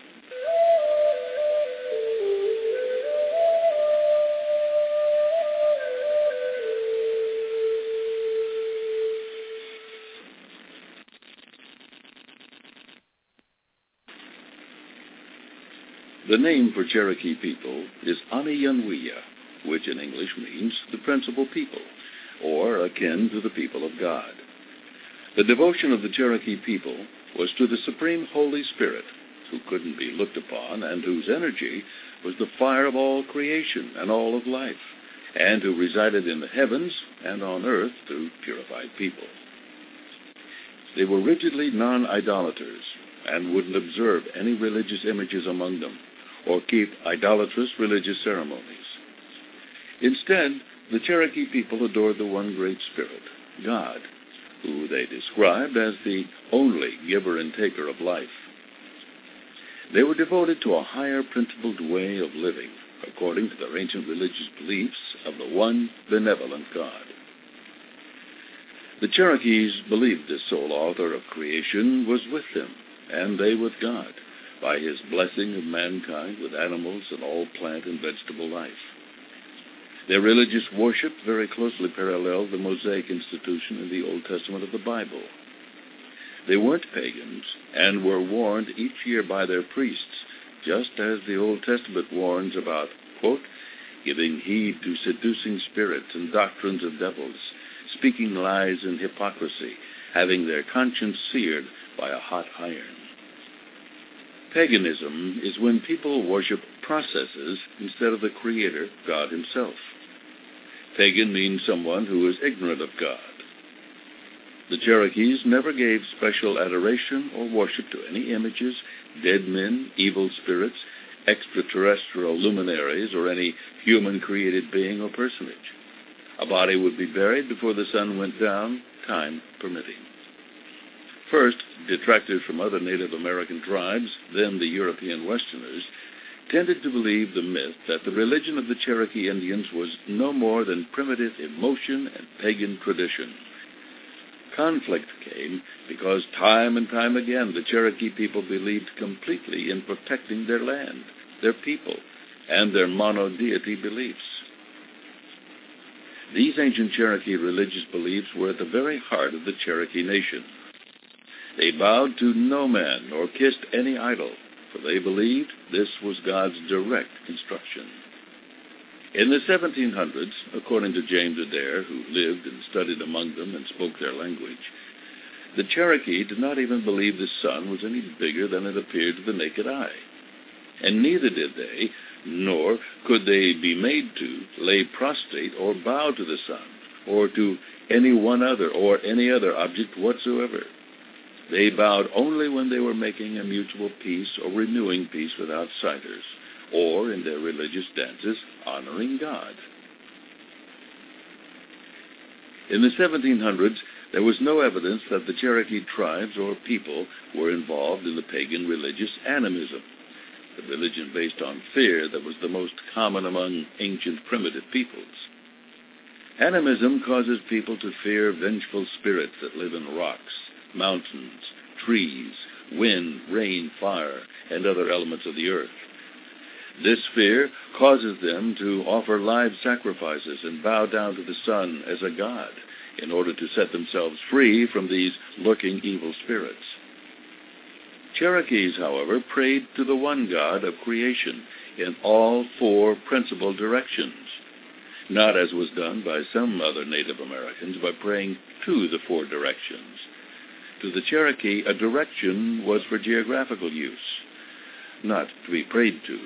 The name for Cherokee people is Aniyanwiya, which in English means the principal people, or akin to the people of God. The devotion of the Cherokee people was to the Supreme Holy Spirit, who couldn't be looked upon and whose energy was the fire of all creation and all of life, and who resided in the heavens and on earth through purified people. They were rigidly non-idolaters and wouldn't observe any religious images among them, or keep idolatrous religious ceremonies. Instead, the Cherokee people adored the one great spirit, God, who they described as the only giver and taker of life. They were devoted to a higher principled way of living, according to their ancient religious beliefs of the one benevolent God. The Cherokees believed the sole author of creation was with them, and they with God, by his blessing of mankind with animals and all plant and vegetable life. Their religious worship very closely paralleled the Mosaic institution in the Old Testament of the Bible. They weren't pagans and were warned each year by their priests, just as the Old Testament warns about, quote, giving heed to seducing spirits and doctrines of devils, speaking lies and hypocrisy, having their conscience seared by a hot iron. Paganism is when people worship processes instead of the Creator, God himself. Pagan means someone who is ignorant of God. The Cherokees never gave special adoration or worship to any images, dead men, evil spirits, extraterrestrial luminaries, or any human-created being or personage. A body would be buried before the sun went down, time permitting. First, detractors from other Native American tribes, then the European Westerners, tended to believe the myth that the religion of the Cherokee Indians was no more than primitive emotion and pagan tradition. Conflict came because time and time again the Cherokee people believed completely in protecting their land, their people, and their monodeity beliefs. These ancient Cherokee religious beliefs were at the very heart of the Cherokee nation. They bowed to no man nor kissed any idol, for they believed this was God's direct instruction. In the 1700s, according to James Adair, who lived and studied among them and spoke their language, the Cherokee did not even believe the sun was any bigger than it appeared to the naked eye. And neither did they, nor could they be made to, lay prostrate or bow to the sun, or to any one other or any other object whatsoever. They bowed only when they were making a mutual peace or renewing peace with outsiders, or in their religious dances honoring God. In the 1700s, there was no evidence that the Cherokee tribes or people were involved in the pagan religious animism, the religion based on fear that was the most common among ancient primitive peoples. Animism causes people to fear vengeful spirits that live in rocks, mountains, trees, wind, rain, fire, and other elements of the earth. This fear causes them to offer live sacrifices and bow down to the sun as a god in order to set themselves free from these lurking evil spirits. Cherokees, however, prayed to the one God of creation in all four principal directions, not as was done by some other Native Americans by praying to the four directions, To the Cherokee, a direction was for geographical use, not to be prayed to.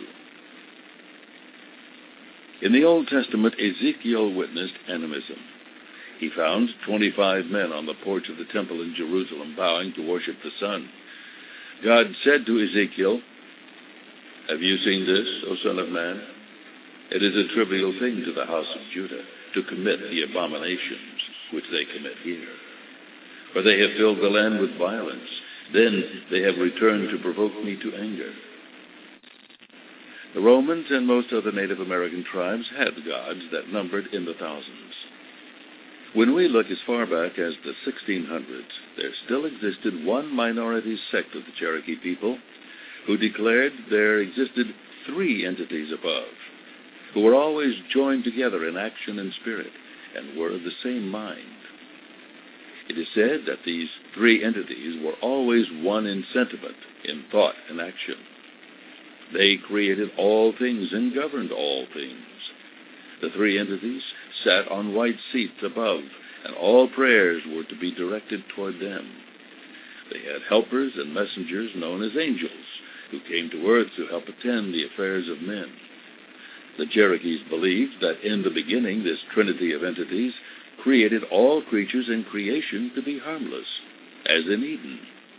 In the Old Testament, Ezekiel witnessed animism. He found 25 men on the porch of the temple in Jerusalem bowing to worship the sun. God said to Ezekiel, "Have you seen this, O son of man? It is a trivial thing to the house of Judah to commit the abominations which they commit here. For they have filled the land with violence. Then they have returned to provoke me to anger." The Romans and most other Native American tribes had gods that numbered in the thousands. When we look as far back as the 1600s, there still existed one minority sect of the Cherokee people who declared there existed three entities above, who were always joined together in action and spirit, and were of the same mind. It is said that these three entities were always one in sentiment, in thought and action. They created all things and governed all things. The three entities sat on white seats above, and all prayers were to be directed toward them. They had helpers and messengers known as angels, who came to earth to help attend the affairs of men. The Cherokees believed that in the beginning this trinity of entities created all creatures in creation to be harmless, as in Eden.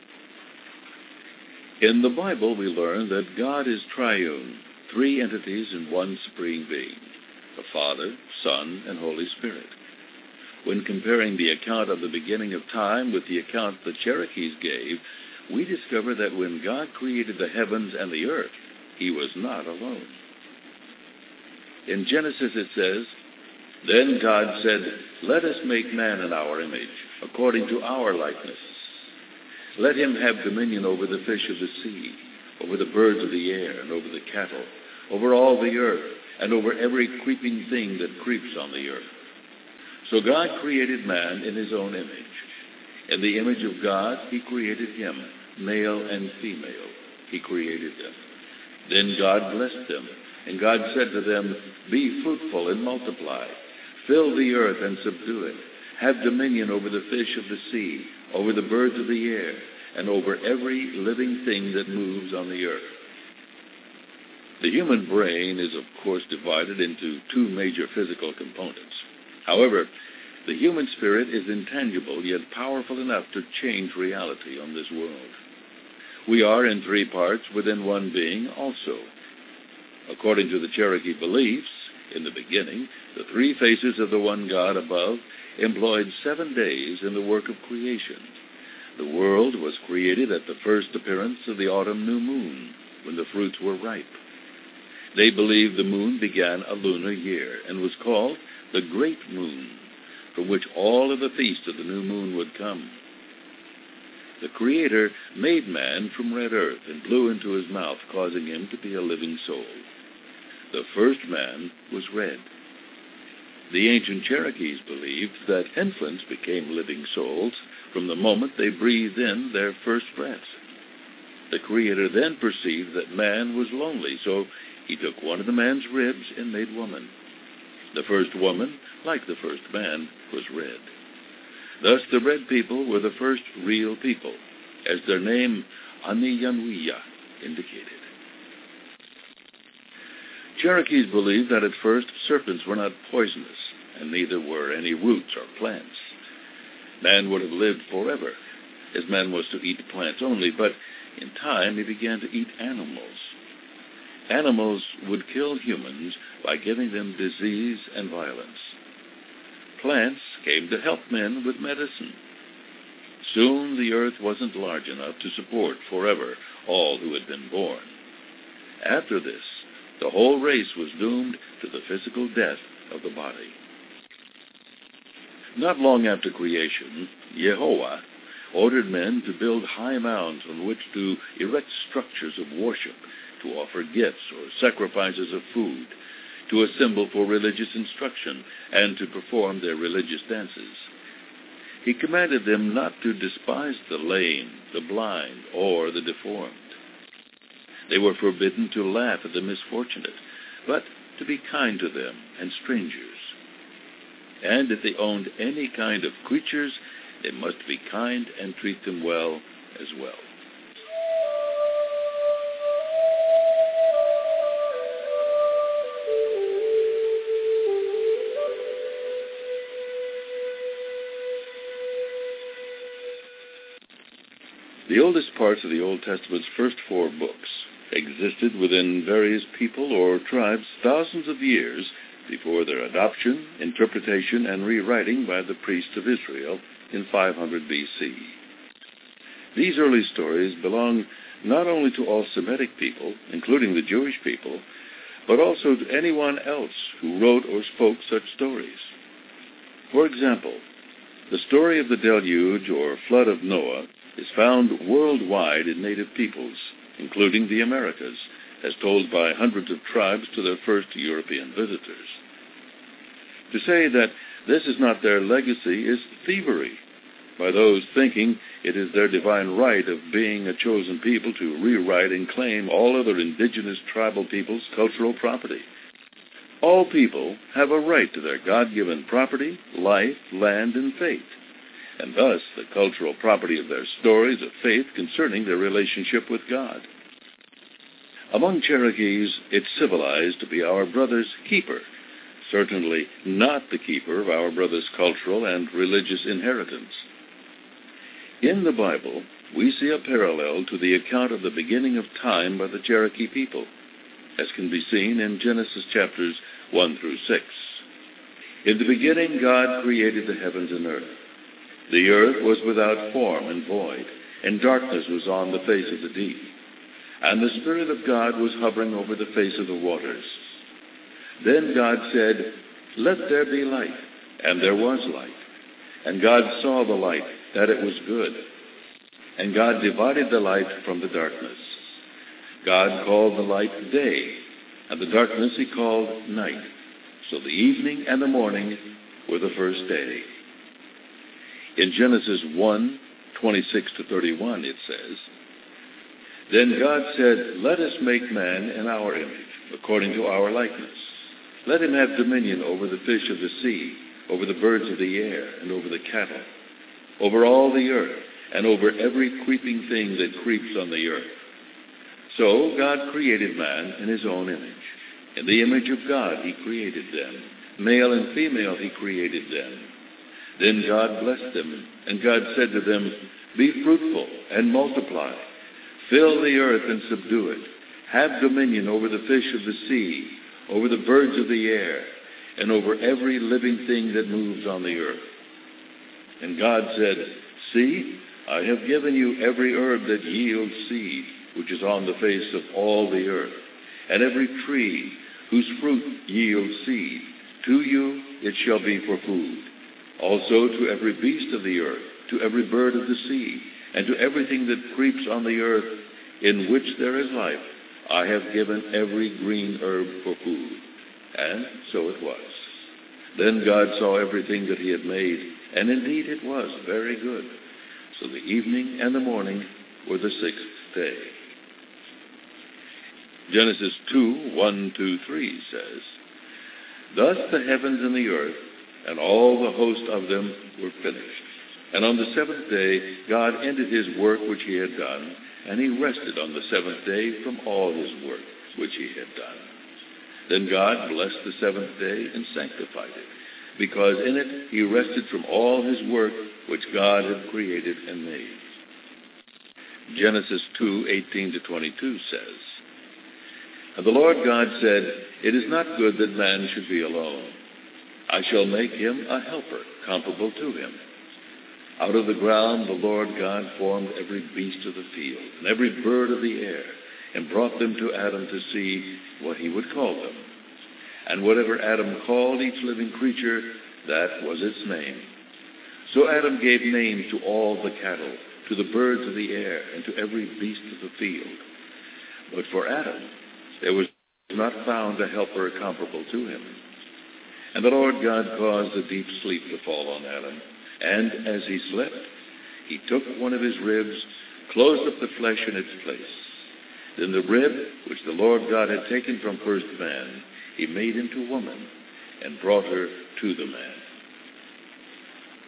In the Bible, we learn that God is triune, three entities in one supreme being, the Father, Son, and Holy Spirit. When comparing the account of the beginning of time with the account the Cherokees gave, we discover that when God created the heavens and the earth, he was not alone. In Genesis it says, "Then God said, 'Let us make man in our image, according to our likeness. Let him have dominion over the fish of the sea, over the birds of the air, and over the cattle, over all the earth, and over every creeping thing that creeps on the earth.' So God created man in his own image. In the image of God, he created him, male and female. He created them. Then God blessed them, and God said to them, 'Be fruitful and multiply. Fill the earth and subdue it. Have dominion over the fish of the sea, over the birds of the air, and over every living thing that moves on the earth.'" The human brain is, of course, divided into two major physical components. However, the human spirit is intangible yet powerful enough to change reality on this world. We are in three parts within one being also. According to the Cherokee beliefs, in the beginning, the three faces of the one God above employed 7 days in the work of creation. The world was created at the first appearance of the autumn new moon, when the fruits were ripe. They believed the moon began a lunar year and was called the Great Moon, from which all of the feasts of the new moon would come. The Creator made man from red earth and blew into his mouth, causing him to be a living soul. The first man was red. The ancient Cherokees believed that infants became living souls from the moment they breathed in their first breaths. The Creator then perceived that man was lonely, so he took one of the man's ribs and made woman. The first woman, like the first man, was red. Thus the red people were the first real people, as their name, Aniyanuia, indicated. Cherokees believed that at first serpents were not poisonous, and neither were any roots or plants. Man would have lived forever, as man was to eat plants only, but in time he began to eat animals. Animals would kill humans by giving them disease and violence. Plants came to help men with medicine. Soon the earth wasn't large enough to support forever all who had been born. After this, the whole race was doomed to the physical death of the body. Not long after creation, Yehovah ordered men to build high mounds on which to erect structures of worship, to offer gifts or sacrifices of food, to assemble for religious instruction, and to perform their religious dances. He commanded them not to despise the lame, the blind, or the deformed. They were forbidden to laugh at the misfortunate, but to be kind to them and strangers. And if they owned any kind of creatures, they must be kind and treat them well as well. The oldest parts of the Old Testament's first 4 books existed within various people or tribes thousands of years before their adoption, interpretation, and rewriting by the priests of Israel in 500 BC. These early stories belong not only to all Semitic people, including the Jewish people, but also to anyone else who wrote or spoke such stories. For example, the story of the deluge or flood of Noah is found worldwide in native peoples, including the Americas, as told by hundreds of tribes to their first European visitors. To say that this is not their legacy is thievery by those thinking it is their divine right of being a chosen people to rewrite and claim all other indigenous tribal peoples' cultural property. All people have a right to their God-given property, life, land, and faith, and thus the cultural property of their stories of faith concerning their relationship with God. Among Cherokees, it's civilized to be our brother's keeper, certainly not the keeper of our brother's cultural and religious inheritance. In the Bible, we see a parallel to the account of the beginning of time by the Cherokee people, as can be seen in Genesis chapters 1 through 6. In the beginning, God created the heavens and earth. The earth was without form and void, and darkness was on the face of the deep. And the Spirit of God was hovering over the face of the waters. Then God said, "Let there be light." And there was light. And God saw the light, that it was good. And God divided the light from the darkness. God called the light day, and the darkness he called night. So the evening and the morning were the first day. In Genesis 1, 26 to 31, it says, "Then God said, 'Let us make man in our image, according to our likeness. Let him have dominion over the fish of the sea, over the birds of the air, and over the cattle, over all the earth, and over every creeping thing that creeps on the earth.' So God created man in his own image. In the image of God he created them. Male and female he created them. Then God blessed them, and God said to them, 'Be fruitful and multiply. Fill the earth and subdue it. Have dominion over the fish of the sea, over the birds of the air, and over every living thing that moves on the earth.' And God said, 'See, I have given you every herb that yields seed, which is on the face of all the earth, and every tree whose fruit yields seed. To you it shall be for food. Also to every beast of the earth, to every bird of the sea, and to everything that creeps on the earth, in which there is life, I have given every green herb for food.' And so it was. Then God saw everything that he had made, and indeed it was very good. So the evening and the morning were the 6th day. Genesis 2, 1, 2, 3 says, "Thus the heavens and the earth, and all the host of them were finished. And on the 7th day God ended his work which he had done, and he rested on the 7th day from all his work which he had done. Then God blessed the 7th day and sanctified it, because in it he rested from all his work which God had created and made." Genesis 2, 18 to 22 says, "And the Lord God said, 'It is not good that man should be alone. I shall make him a helper comparable to him.' Out of the ground the Lord God formed every beast of the field and every bird of the air, and brought them to Adam to see what he would call them. And whatever Adam called each living creature, that was its name. So Adam gave names to all the cattle, to the birds of the air, and to every beast of the field. But for Adam there was not found a helper comparable to him. And the Lord God caused a deep sleep to fall on Adam. And as he slept, he took one of his ribs, closed up the flesh in its place. Then the rib, which the Lord God had taken from first man, he made into woman, and brought her to the man."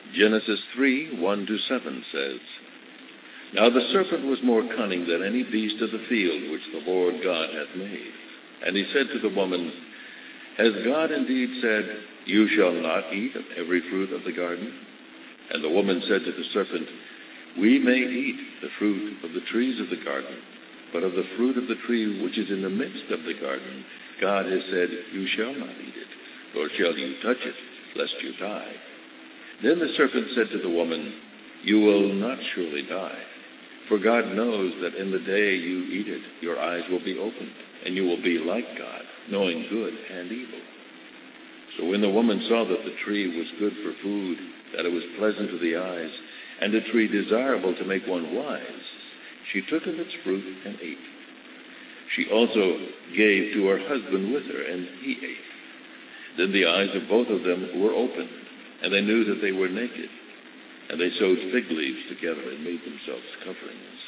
Genesis 3:1-7 says, Now the serpent was more cunning than any beast of the field which the Lord God hath made. And he said to the woman, Has God indeed said, You shall not eat of every fruit of the garden? And the woman said to the serpent, We may eat the fruit of the trees of the garden, but of the fruit of the tree which is in the midst of the garden, God has said, You shall not eat it, nor shall you touch it, lest you die. Then the serpent said to the woman, You will not surely die, for God knows that in the day you eat it, your eyes will be opened, and you will be like God, knowing good and evil. So when the woman saw that the tree was good for food, that it was pleasant to the eyes, and a tree desirable to make one wise, she took of its fruit and ate. She also gave to her husband with her, and he ate. Then the eyes of both of them were opened, and they knew that they were naked. And they sewed fig leaves together and made themselves coverings.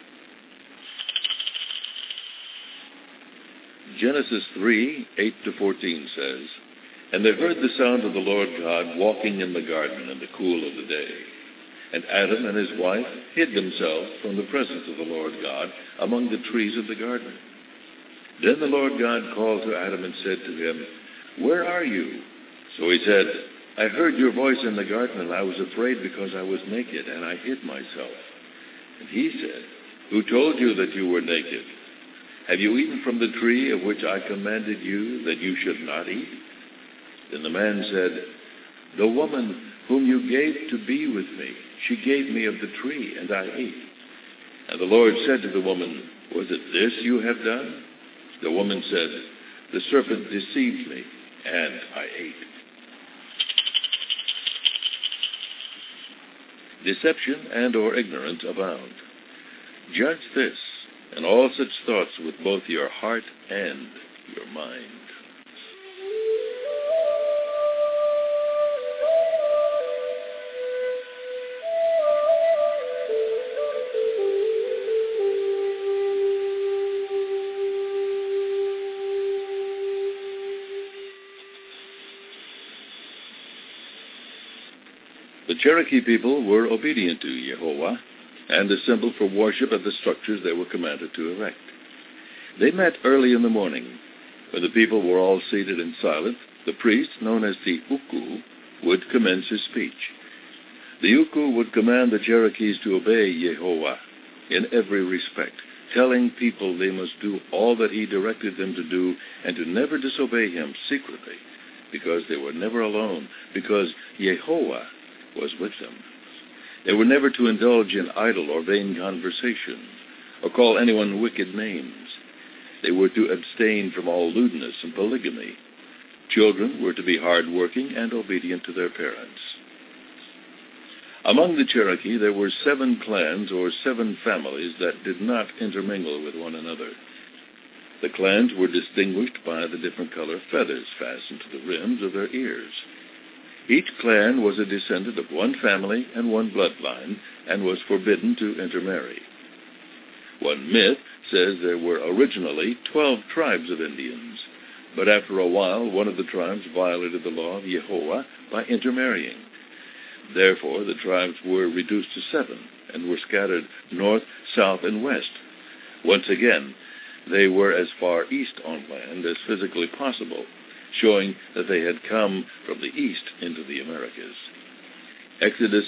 Genesis 3:8-14 says, And they heard the sound of the Lord God walking in the garden in the cool of the day. And Adam and his wife hid themselves from the presence of the Lord God among the trees of the garden. Then the Lord God called to Adam and said to him, Where are you? So he said, I heard your voice in the garden, and I was afraid because I was naked, and I hid myself. And he said, Who told you that you were naked? Have you eaten from the tree of which I commanded you that you should not eat? Then the man said, The woman whom you gave to be with me, she gave me of the tree, and I ate. And the Lord said to the woman, Was it this you have done? The woman said, The serpent deceived me, and I ate. Deception and or ignorance abound. Judge this, and all such thoughts with both your heart and your mind. The Cherokee people were obedient to Yehovah and assembled for worship at the structures they were commanded to erect. They met early in the morning. When the people were all seated and silent, the priest, known as the Uku, would commence his speech. The Uku would command the Cherokees to obey Yehovah in every respect, telling people they must do all that he directed them to do and to never disobey him secretly, because they were never alone, because Yehovah was with them. They were never to indulge in idle or vain conversation, or call anyone wicked names. They were to abstain from all lewdness and polygamy. Children were to be hard-working and obedient to their parents. Among the Cherokee, there were 7 clans or 7 families that did not intermingle with one another. The clans were distinguished by the different color feathers fastened to the rims of their ears. Each clan was a descendant of one family and one bloodline, and was forbidden to intermarry. One myth says there were originally 12 tribes of Indians, but after a while one of the tribes violated the law of Yehovah by intermarrying. Therefore the tribes were reduced to 7, and were scattered north, south, and west. Once again, they were as far east on land as physically possible, showing that they had come from the east into the Americas. Exodus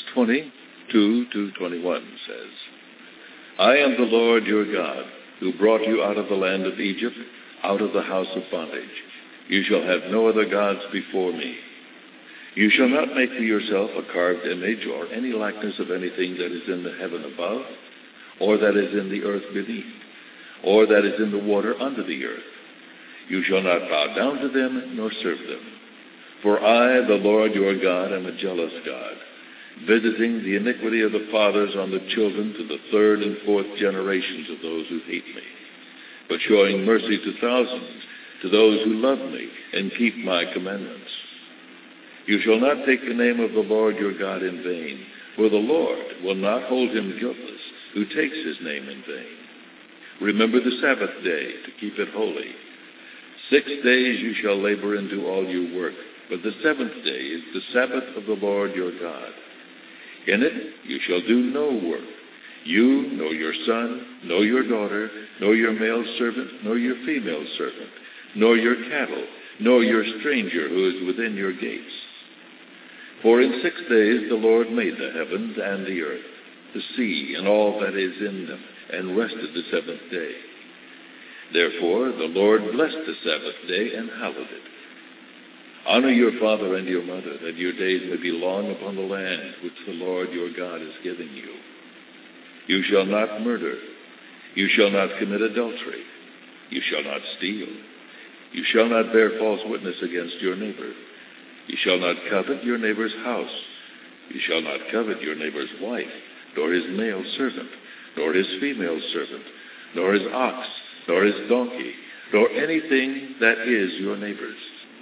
20:2-21 says, I am the Lord your God, who brought you out of the land of Egypt, out of the house of bondage. You shall have no other gods before me. You shall not make for yourself a carved image or any likeness of anything that is in the heaven above, or that is in the earth beneath, or that is in the water under the earth. You shall not bow down to them, nor serve them. For I, the Lord your God, am a jealous God, visiting the iniquity of the fathers on the children to the 3rd and 4th generations of those who hate me, but showing mercy to thousands, to those who love me and keep my commandments. You shall not take the name of the Lord your God in vain, for the Lord will not hold him guiltless who takes his name in vain. Remember the Sabbath day to keep it holy. 6 days you shall labor and do all your work, but the 7th day is the Sabbath of the Lord your God. In it you shall do no work, you, nor your son, nor your daughter, nor your male servant, nor your female servant, nor your cattle, nor your stranger who is within your gates. For in 6 days the Lord made the heavens and the earth, the sea, and all that is in them, and rested the seventh day. Therefore the Lord blessed the Sabbath day and hallowed it. Honor your father and your mother, that your days may be long upon the land which the Lord your God is giving you. You shall not murder. You shall not commit adultery. You shall not steal. You shall not bear false witness against your neighbor. You shall not covet your neighbor's house. You shall not covet your neighbor's wife, nor his male servant, nor his female servant, nor his ox, nor his donkey, nor anything that is your neighbor's.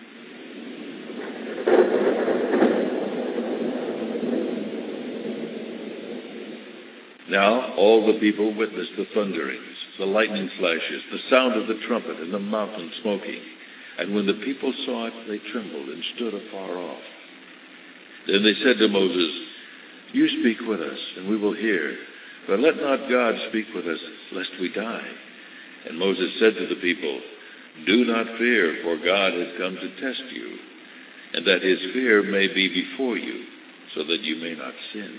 Now all the people witnessed the thunderings, the lightning flashes, the sound of the trumpet, and the mountain smoking. And when the people saw it, they trembled and stood afar off. Then they said to Moses, "You speak with us, and we will hear. But let not God speak with us, lest we die." And Moses said to the people, "Do not fear, for God has come to test you, and that his fear may be before you, so that you may not sin."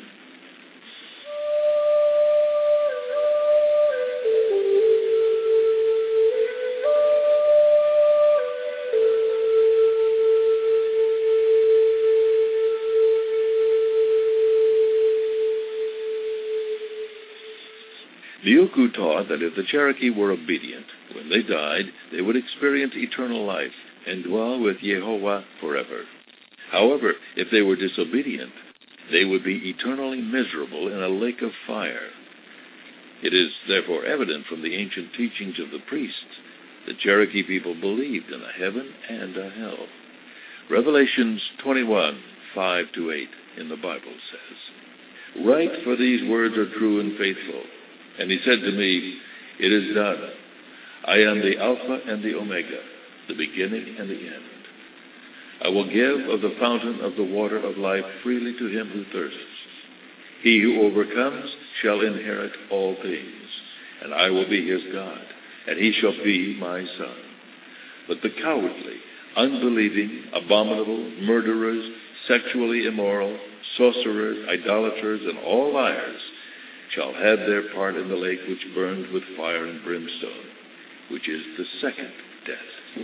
Lioku taught that if the Cherokee were obedient, when they died, they would experience eternal life and dwell with Yehovah forever. However, if they were disobedient, they would be eternally miserable in a lake of fire. It is therefore evident from the ancient teachings of the priests that Cherokee people believed in a heaven and a hell. Revelations 21:5-8 in the Bible says, "Write, for these words are true and faithful." And he said to me, "It is done. I am the Alpha and the Omega, the beginning and the end. I will give of the fountain of the water of life freely to him who thirsts. He who overcomes shall inherit all things, and I will be his God, and he shall be my son. But the cowardly, unbelieving, abominable, murderers, sexually immoral, sorcerers, idolaters, and all liars shall have their part in the lake which burns with fire and brimstone, which is the second death."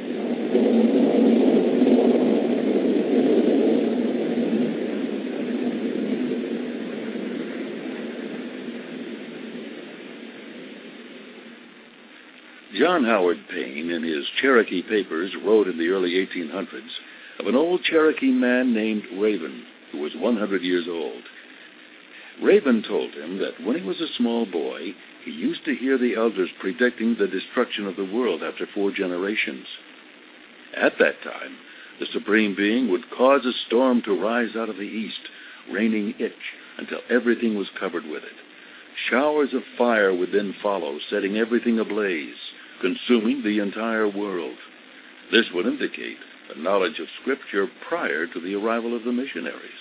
John Howard Payne, in his Cherokee Papers, wrote in the early 1800s of an old Cherokee man named Raven, who was 100 years old. Raven told him that when he was a small boy, he used to hear the elders predicting the destruction of the world after 4 generations. At that time, the Supreme Being would cause a storm to rise out of the east, raining itch until everything was covered with it. Showers of fire would then follow, setting everything ablaze, consuming the entire world. This would indicate a knowledge of Scripture prior to the arrival of the missionaries.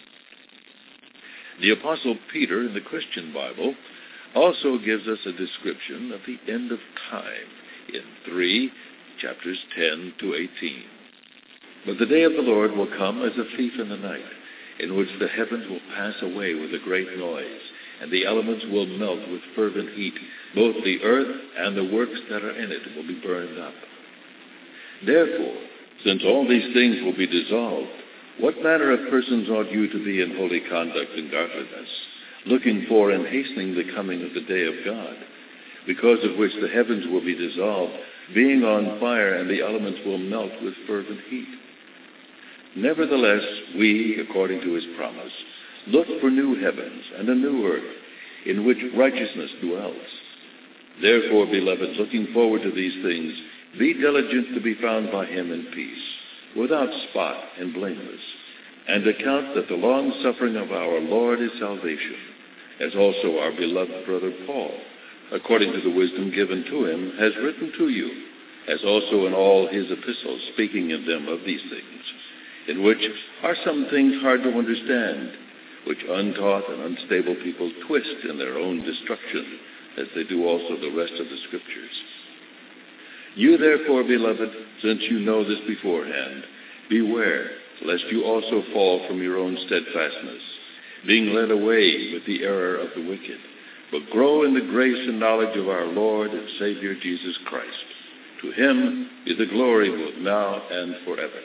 The Apostle Peter in the Christian Bible also gives us a description of the end of time in 3 chapters 10-18. "But the day of the Lord will come as a thief in the night, in which the heavens will pass away with a great noise, and the elements will melt with fervent heat. Both the earth and the works that are in it will be burned up. Therefore, since all these things will be dissolved, what manner of persons ought you to be in holy conduct and godliness, looking for and hastening the coming of the day of God, because of which the heavens will be dissolved, being on fire, and the elements will melt with fervent heat? Nevertheless, we, according to his promise, look for new heavens and a new earth, in which righteousness dwells. Therefore, beloved, looking forward to these things, be diligent to be found by him in peace, without spot and blameless, and account that the long-suffering of our Lord is salvation, as also our beloved brother Paul, according to the wisdom given to him, has written to you, as also in all his epistles, speaking in them of these things, in which are some things hard to understand, which untaught and unstable people twist in their own destruction, as they do also the rest of the Scriptures. You therefore, beloved, since you know this beforehand, beware, lest you also fall from your own steadfastness, being led away with the error of the wicked, but grow in the grace and knowledge of our Lord and Savior Jesus Christ. To him be the glory both now and forever.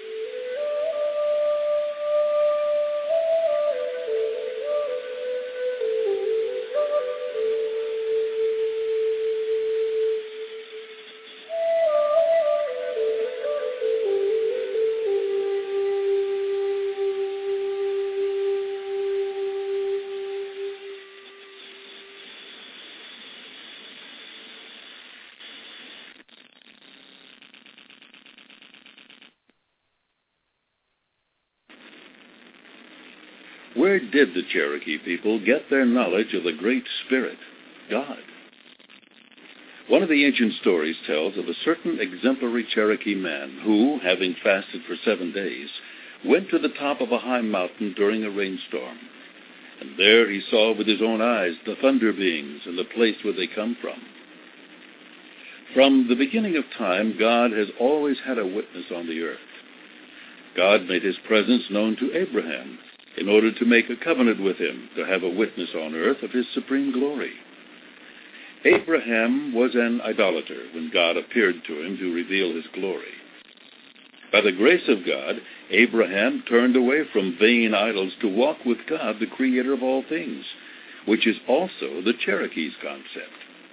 Where did the Cherokee people get their knowledge of the Great Spirit, God? One of the ancient stories tells of a certain exemplary Cherokee man who, having fasted for 7 days, went to the top of a high mountain during a rainstorm. And there he saw with his own eyes the thunder beings and the place where they come from. From the beginning of time, God has always had a witness on the earth. God made his presence known to Abraham in order to make a covenant with him, to have a witness on earth of his supreme glory. Abraham was an idolater when God appeared to him to reveal his glory. By the grace of God, Abraham turned away from vain idols to walk with God, the creator of all things, which is also the Cherokee's concept.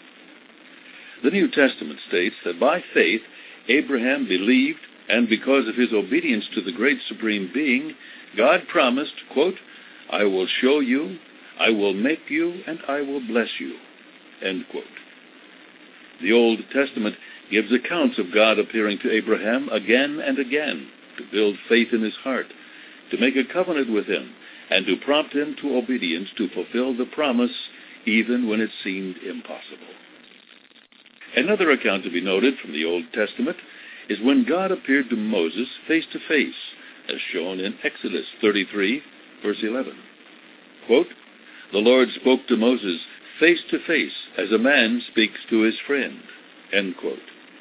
The New Testament states that by faith, Abraham believed, and because of his obedience to the great supreme being, God promised, quote, I will show you, I will make you, and I will bless you, end quote. The Old Testament gives accounts of God appearing to Abraham again and again to build faith in his heart, to make a covenant with him, and to prompt him to obedience to fulfill the promise even when it seemed impossible. Another account to be noted from the Old Testament is when God appeared to Moses face to face, as shown in Exodus 33, verse 11. Quote, the Lord spoke to Moses face to face as a man speaks to his friend, end quote.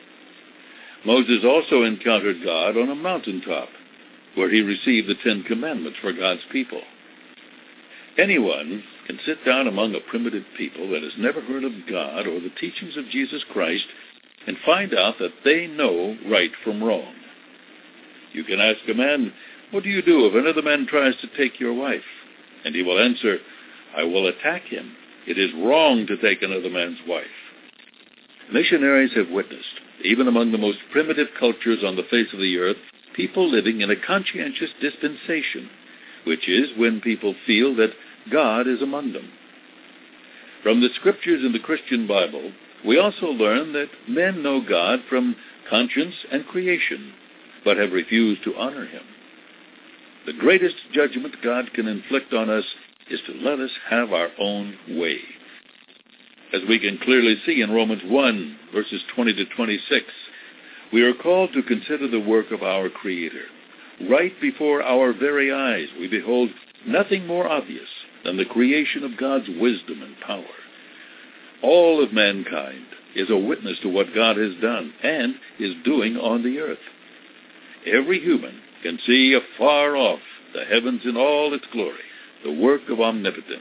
Moses also encountered God on a mountaintop, where he received the 10 Commandments for God's people. Anyone can sit down among a primitive people that has never heard of God or the teachings of Jesus Christ and find out that they know right from wrong. You can ask a man, what do you do if another man tries to take your wife? And he will answer, I will attack him. It is wrong to take another man's wife. Missionaries have witnessed, even among the most primitive cultures on the face of the earth, people living in a conscientious dispensation, which is when people feel that God is among them. From the Scriptures in the Christian Bible, we also learn that men know God from conscience and creation, but have refused to honor him. The greatest judgment God can inflict on us is to let us have our own way. As we can clearly see in Romans 1, verses 20 to 26, we are called to consider the work of our Creator. Right before our very eyes, we behold nothing more obvious than the creation of God's wisdom and power. All of mankind is a witness to what God has done and is doing on the earth. Every human can see afar off the heavens in all its glory, the work of omnipotence.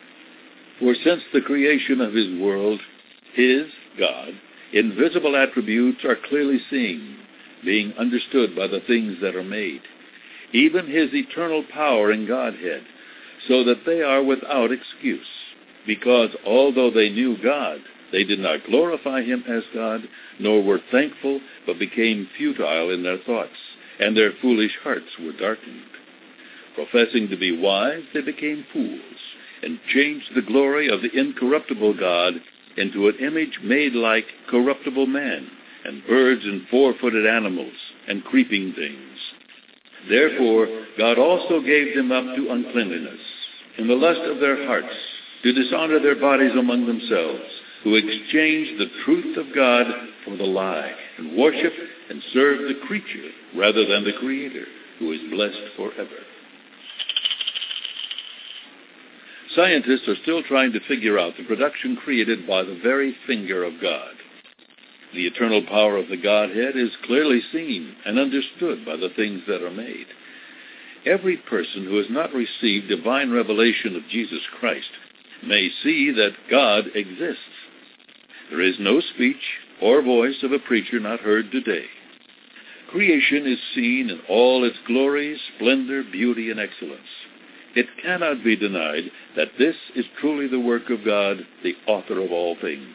For since the creation of his world, his, God, invisible attributes are clearly seen, being understood by the things that are made, even his eternal power and Godhead, so that they are without excuse, because although they knew God, they did not glorify him as God, nor were thankful, but became futile in their thoughts, and their foolish hearts were darkened. Professing to be wise, they became fools, and changed the glory of the incorruptible God into an image made like corruptible man, and birds and four-footed animals, and creeping things. Therefore God also gave them up to uncleanness, in the lust of their hearts, to dishonor their bodies among themselves, who exchanged the truth of God for the lie, and worship and serve the creature rather than the Creator, who is blessed forever. Scientists are still trying to figure out the production created by the very finger of God. The eternal power of the Godhead is clearly seen and understood by the things that are made. Every person who has not received divine revelation of Jesus Christ may see that God exists. There is no speech or voice of a preacher not heard today. Creation is seen in all its glory, splendor, beauty, and excellence. It cannot be denied that this is truly the work of God, the author of all things.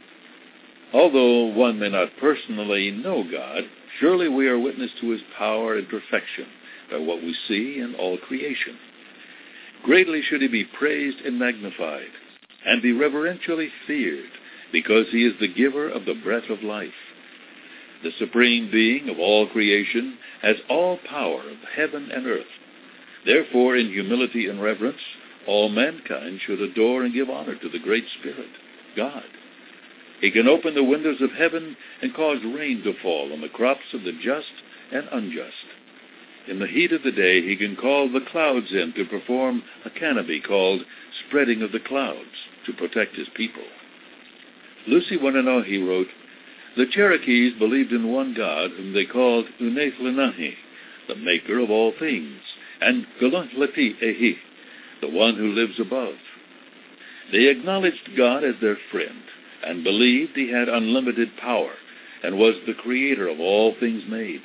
Although one may not personally know God, surely we are witness to his power and perfection by what we see in all creation. Greatly should he be praised and magnified, and be reverentially feared, because he is the giver of the breath of life. The supreme being of all creation has all power of heaven and earth. Therefore, in humility and reverence, all mankind should adore and give honor to the Great Spirit, God. He can open the windows of heaven and cause rain to fall on the crops of the just and unjust. In the heat of the day, he can call the clouds in to perform a canopy called spreading of the clouds to protect his people. Lucy Wananohi wrote, "The Cherokees believed in one God whom they called Uneiflenahi, the maker of all things, and Golonhleti Ehi, the one who lives above. They acknowledged God as their friend and believed he had unlimited power and was the creator of all things made."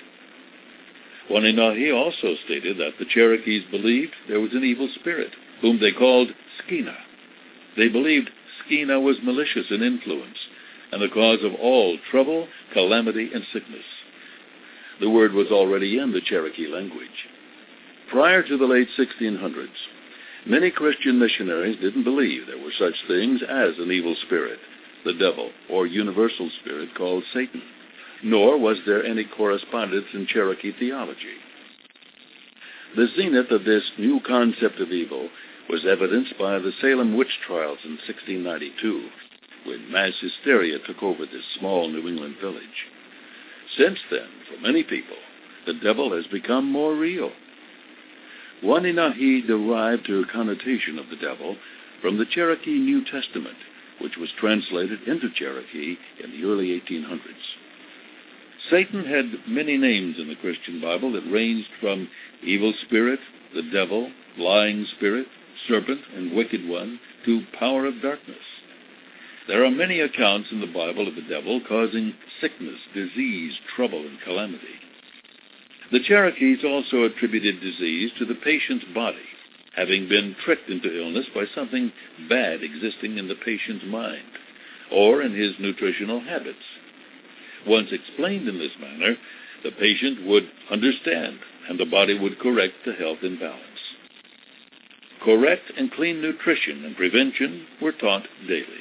Wananohi also stated that the Cherokees believed there was an evil spirit, whom they called Skina. They believed Skina was malicious in influence and the cause of all trouble, calamity, and sickness. The word was already in the Cherokee language. Prior to the late 1600s, many Christian missionaries didn't believe there were such things as an evil spirit, the devil, or universal spirit called Satan, nor was there any correspondence in Cherokee theology. The zenith of this new concept of evil was evidenced by the Salem witch trials in 1692, when mass hysteria took over this small New England village. Since then, for many people, the devil has become more real. Wananohi derived her connotation of the devil from the Cherokee New Testament, which was translated into Cherokee in the early 1800s. Satan had many names in the Christian Bible that ranged from evil spirit, the devil, lying spirit, serpent, and wicked one, to power of darkness. There are many accounts in the Bible of the devil causing sickness, disease, trouble, and calamity. The Cherokees also attributed disease to the patient's body, having been tricked into illness by something bad existing in the patient's mind, or in his nutritional habits. Once explained in this manner, the patient would understand, and the body would correct the health imbalance. Correct and clean nutrition and prevention were taught daily.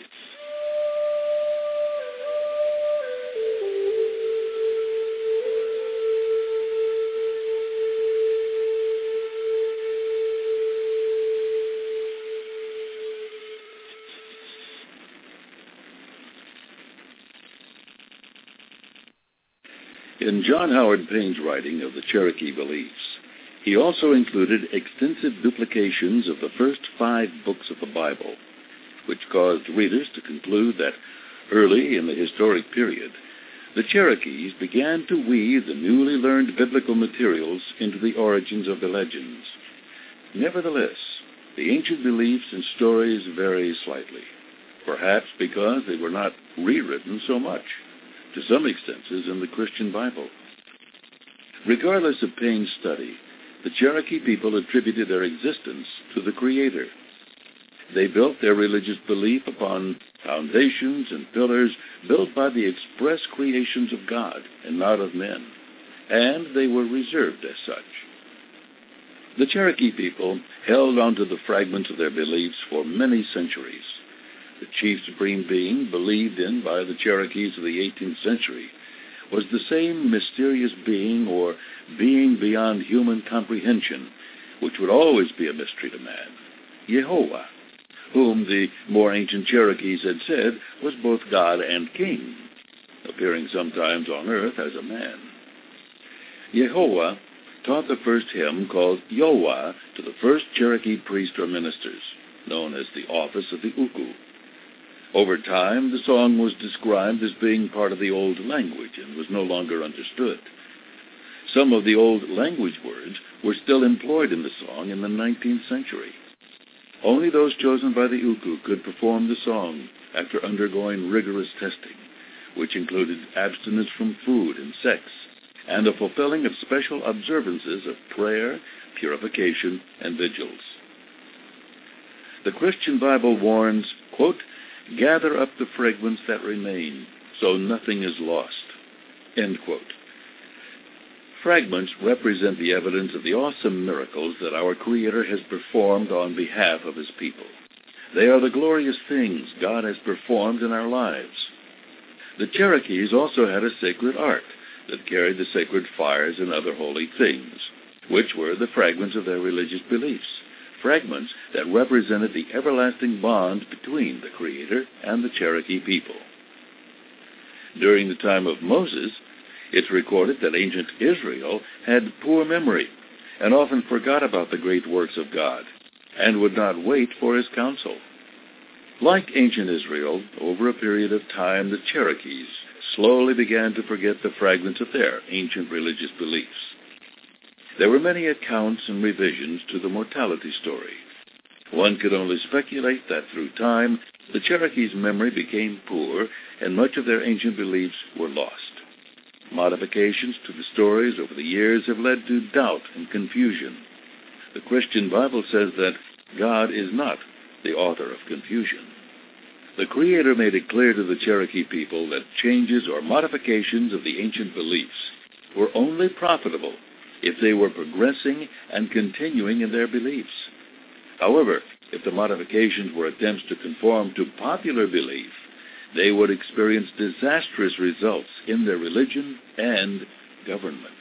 In John Howard Payne's writing of the Cherokee beliefs, he also included extensive duplications of the first 5 books of the Bible, which caused readers to conclude that early in the historic period, the Cherokees began to weave the newly learned biblical materials into the origins of the legends. Nevertheless, the ancient beliefs and stories vary slightly, perhaps because they were not rewritten so much, to some extenses in the Christian Bible. Regardless of Payne's study, the Cherokee people attributed their existence to the Creator. They built their religious belief upon foundations and pillars built by the express creations of God and not of men, and they were reserved as such. The Cherokee people held onto the fragments of their beliefs for many centuries. The chief supreme being believed in by the Cherokees of the 18th century was the same mysterious being or being beyond human comprehension, which would always be a mystery to man, Yehovah, whom the more ancient Cherokees had said was both God and king, appearing sometimes on earth as a man. Yehovah taught the first hymn called Yowah to the first Cherokee priests or ministers. known as the office of the uku. Over time, the song was described as being part of the old language and was no longer understood. Some of the old language words were still employed in the song in the 19th century. Only those chosen by the uku could perform the song after undergoing rigorous testing, which included abstinence from food and sex, and the fulfilling of special observances of prayer, purification, and vigils. The Christian Bible warns, quote, "Gather up the fragments that remain, so nothing is lost," end quote. Fragments represent the evidence of the awesome miracles that our Creator has performed on behalf of His people. They are the glorious things God has performed in our lives. The Cherokees also had a sacred ark that carried the sacred fires and other holy things, which were the fragments of their religious beliefs, fragments that represented the everlasting bond between the Creator and the Cherokee people. During the time of Moses, it's recorded that ancient Israel had poor memory and often forgot about the great works of God and would not wait for His counsel. Like ancient Israel, over a period of time, the Cherokees slowly began to forget the fragments of their ancient religious beliefs. There were many accounts and revisions to the mortality story. One could only speculate that through time, the Cherokees' memory became poor and much of their ancient beliefs were lost. Modifications to the stories over the years have led to doubt and confusion. The Christian Bible says that God is not the author of confusion. The Creator made it clear to the Cherokee people that changes or modifications of the ancient beliefs were only profitable if they were progressing and continuing in their beliefs. However, if the modifications were attempts to conform to popular belief, they would experience disastrous results in their religion and government.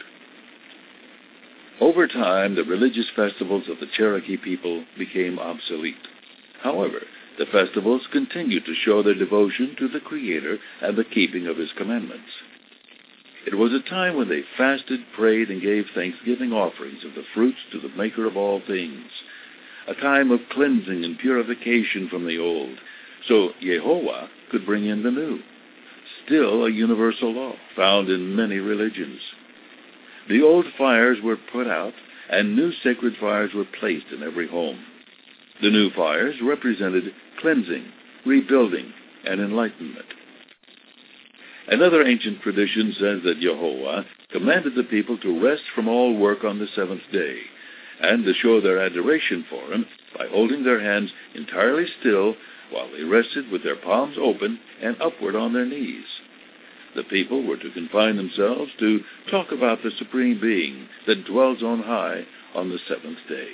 Over time, the religious festivals of the Cherokee people became obsolete. However, the festivals continued to show their devotion to the Creator and the keeping of His commandments. It was a time when they fasted, prayed, and gave thanksgiving offerings of the fruits to the Maker of all things, a time of cleansing and purification from the old, so Yehovah could bring in the new, still a universal law found in many religions. The old fires were put out, and new sacred fires were placed in every home. The new fires represented cleansing, rebuilding, and enlightenment. Another ancient tradition says that Yehovah commanded the people to rest from all work on the seventh day, and to show their adoration for Him by holding their hands entirely still while they rested with their palms open and upward on their knees. The people were to confine themselves to talk about the Supreme Being that dwells on high on the seventh day.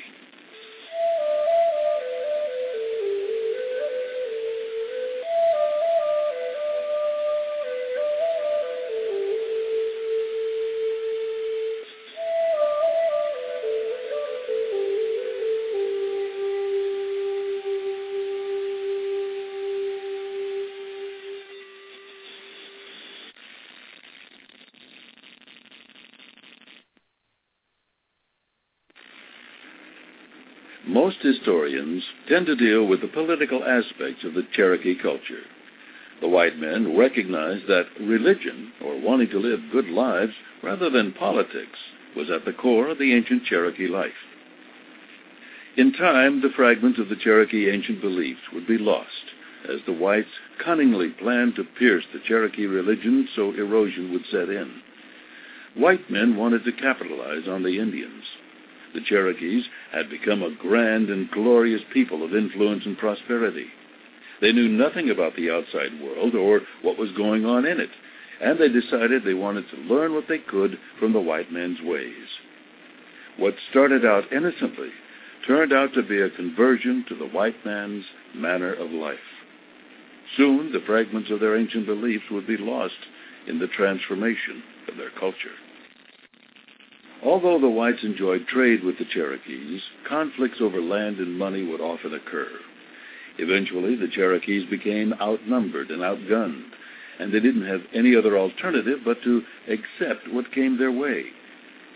Most historians tend to deal with the political aspects of the Cherokee culture. The white men recognized that religion, or wanting to live good lives rather than politics, was at the core of the ancient Cherokee life. In time, the fragments of the Cherokee ancient beliefs would be lost, as the whites cunningly planned to pierce the Cherokee religion so erosion would set in. White men wanted to capitalize on the Indians. The Cherokees had become a grand and glorious people of influence and prosperity. They knew nothing about the outside world or what was going on in it, and they decided they wanted to learn what they could from the white man's ways. What started out innocently turned out to be a conversion to the white man's manner of life. Soon, the fragments of their ancient beliefs would be lost in the transformation of their culture. Although the whites enjoyed trade with the Cherokees, conflicts over land and money would often occur. Eventually, the Cherokees became outnumbered and outgunned, and they didn't have any other alternative but to accept what came their way.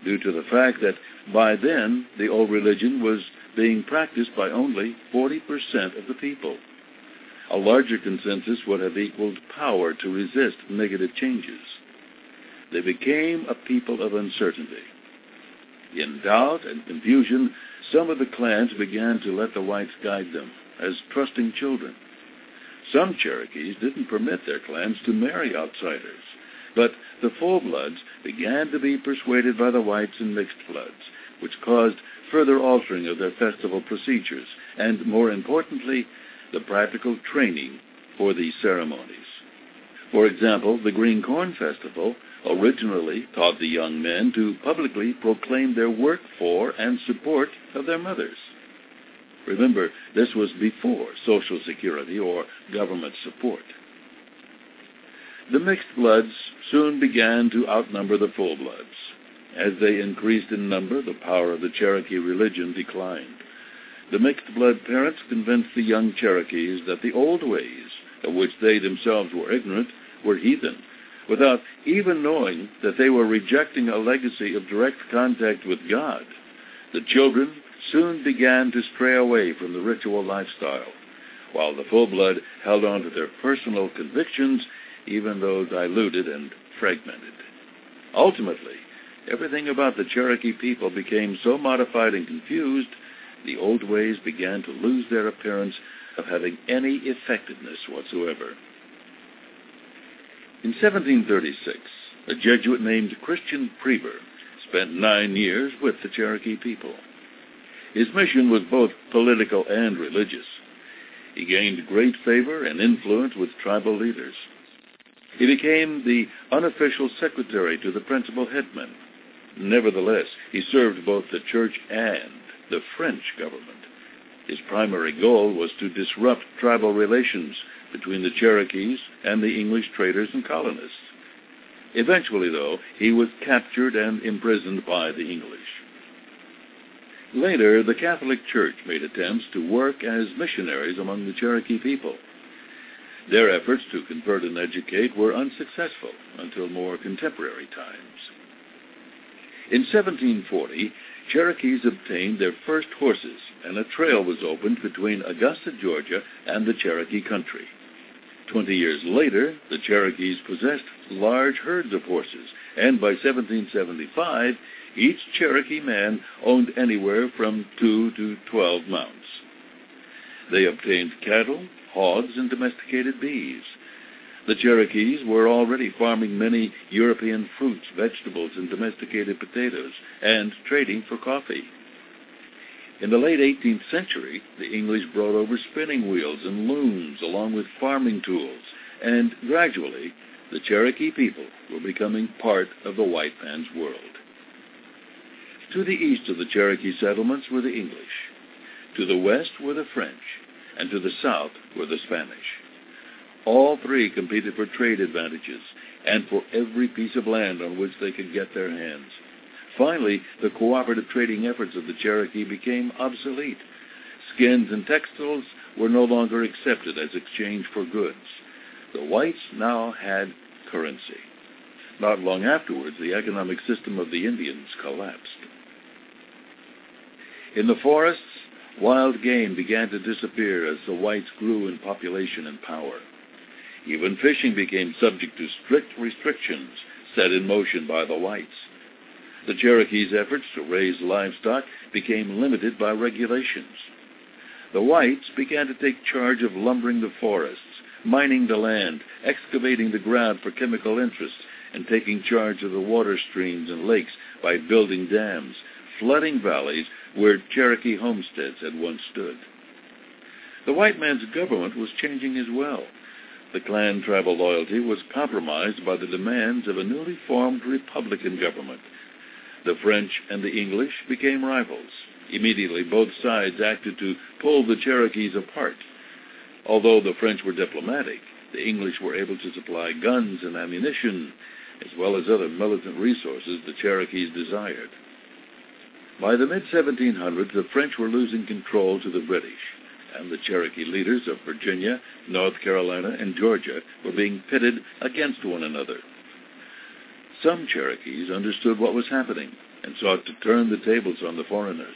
due to the fact that by then the old religion was being practiced by only 40% of the people. A larger consensus would have equaled power to resist negative changes. They became a people of uncertainty. In doubt and confusion, some of the clans began to let the whites guide them as trusting children. Some Cherokees didn't permit their clans to marry outsiders, but the full-bloods began to be persuaded by the whites and mixed bloods, which caused further altering of their festival procedures and, more importantly, the practical training for these ceremonies. For example, the Green Corn Festival originally taught the young men to publicly proclaim their work for and support of their mothers. Remember, this was before Social Security or government support. The mixed bloods soon began to outnumber the full bloods. As they increased in number, the power of the Cherokee religion declined. The mixed blood parents convinced the young Cherokees that the old ways, of which they themselves were ignorant, were heathen, without even knowing that they were rejecting a legacy of direct contact with God. The children soon began to stray away from the ritual lifestyle, while the full-blood held on to their personal convictions, even though diluted and fragmented. Ultimately, everything about the Cherokee people became so modified and confused, the old ways began to lose their appearance of having any effectiveness whatsoever. In 1736, a Jesuit named Christian Preber spent 9 years with the Cherokee people. His mission was both political and religious. He gained great favor and influence with tribal leaders. He became the unofficial secretary to the principal headman. Nevertheless, he served both the church and the French government. His primary goal was to disrupt tribal relations between the Cherokees and the English traders and colonists. Eventually, though, he was captured and imprisoned by the English. Later, the Catholic Church made attempts to work as missionaries among the Cherokee people. Their efforts to convert and educate were unsuccessful until more contemporary times. In 1740, Cherokees obtained their first horses, and a trail was opened between Augusta, Georgia, and the Cherokee country. 20 years later, the Cherokees possessed large herds of horses, and by 1775, each Cherokee man owned anywhere from 2 to 12 mounts. They obtained cattle, hogs, and domesticated bees. The Cherokees were already farming many European fruits, vegetables, and domesticated potatoes, and trading for coffee. In the late 18th century, the English brought over spinning wheels and looms along with farming tools, and gradually, the Cherokee people were becoming part of the white man's world. To the east of the Cherokee settlements were the English. To the west were the French, and to the south were the Spanish. All three competed for trade advantages and for every piece of land on which they could get their hands. Finally, the cooperative trading efforts of the Cherokee became obsolete. Skins and textiles were no longer accepted as exchange for goods. The whites now had currency. Not long afterwards, the economic system of the Indians collapsed. In the forests, wild game began to disappear as the whites grew in population and power. Even fishing became subject to strict restrictions set in motion by the whites. The Cherokees' efforts to raise livestock became limited by regulations. The whites began to take charge of lumbering the forests, mining the land, excavating the ground for chemical interests, and taking charge of the water streams and lakes by building dams, flooding valleys where Cherokee homesteads had once stood. The white man's government was changing as well. The clan tribal loyalty was compromised by the demands of a newly formed Republican government. The French and the English became rivals. Immediately, both sides acted to pull the Cherokees apart. Although the French were diplomatic, the English were able to supply guns and ammunition, as well as other militant resources the Cherokees desired. By the mid-1700s, the French were losing control to the British, and the Cherokee leaders of Virginia, North Carolina, and Georgia were being pitted against one another. Some Cherokees understood what was happening. and sought to turn the tables on the foreigners.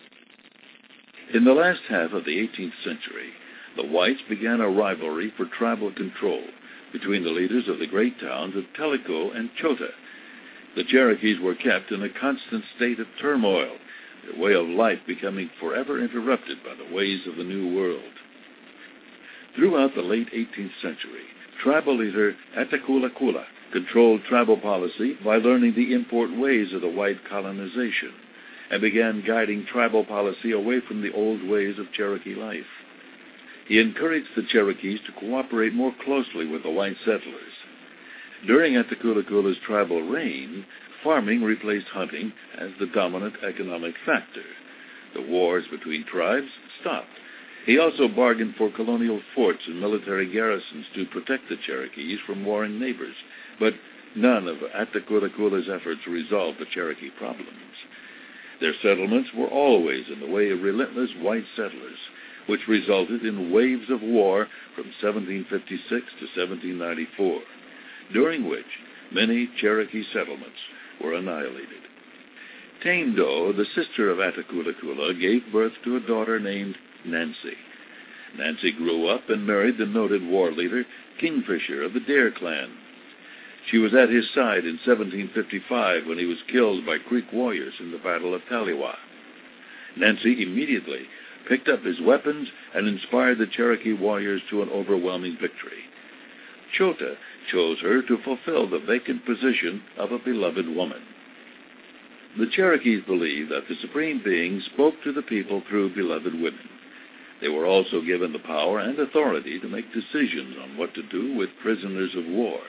In the last half of the 18th century, the whites began a rivalry for tribal control between the leaders of the great towns of Tellico and Chota. The Cherokees were kept in a constant state of turmoil, their way of life becoming forever interrupted by the ways of the New World. Throughout the late 18th century, tribal leader Atakulakula controlled tribal policy by learning the import ways of the white colonization and began guiding tribal policy away from the old ways of Cherokee life. He encouraged the Cherokees to cooperate more closely with the white settlers. During Atakulakula's tribal reign, farming replaced hunting as the dominant economic factor. The wars between tribes stopped. He also bargained for colonial forts and military garrisons to protect the Cherokees from warring neighbors, but none of Atakulakula's efforts resolved the Cherokee problems. Their settlements were always in the way of relentless white settlers, which resulted in waves of war from 1756 to 1794, during which many Cherokee settlements were annihilated. Tamdo, the sister of Atakulakula, gave birth to a daughter named Nancy. Nancy grew up and married the noted war leader Kingfisher of the Dare clan. She was at his side in 1755 when he was killed by Creek warriors in the Battle of Taliwa. Nancy immediately picked up his weapons and inspired the Cherokee warriors to an overwhelming victory. Chota chose her to fulfill the vacant position of a beloved woman. The Cherokees believed that the Supreme Being spoke to the people through beloved women. They were also given the power and authority to make decisions on what to do with prisoners of war.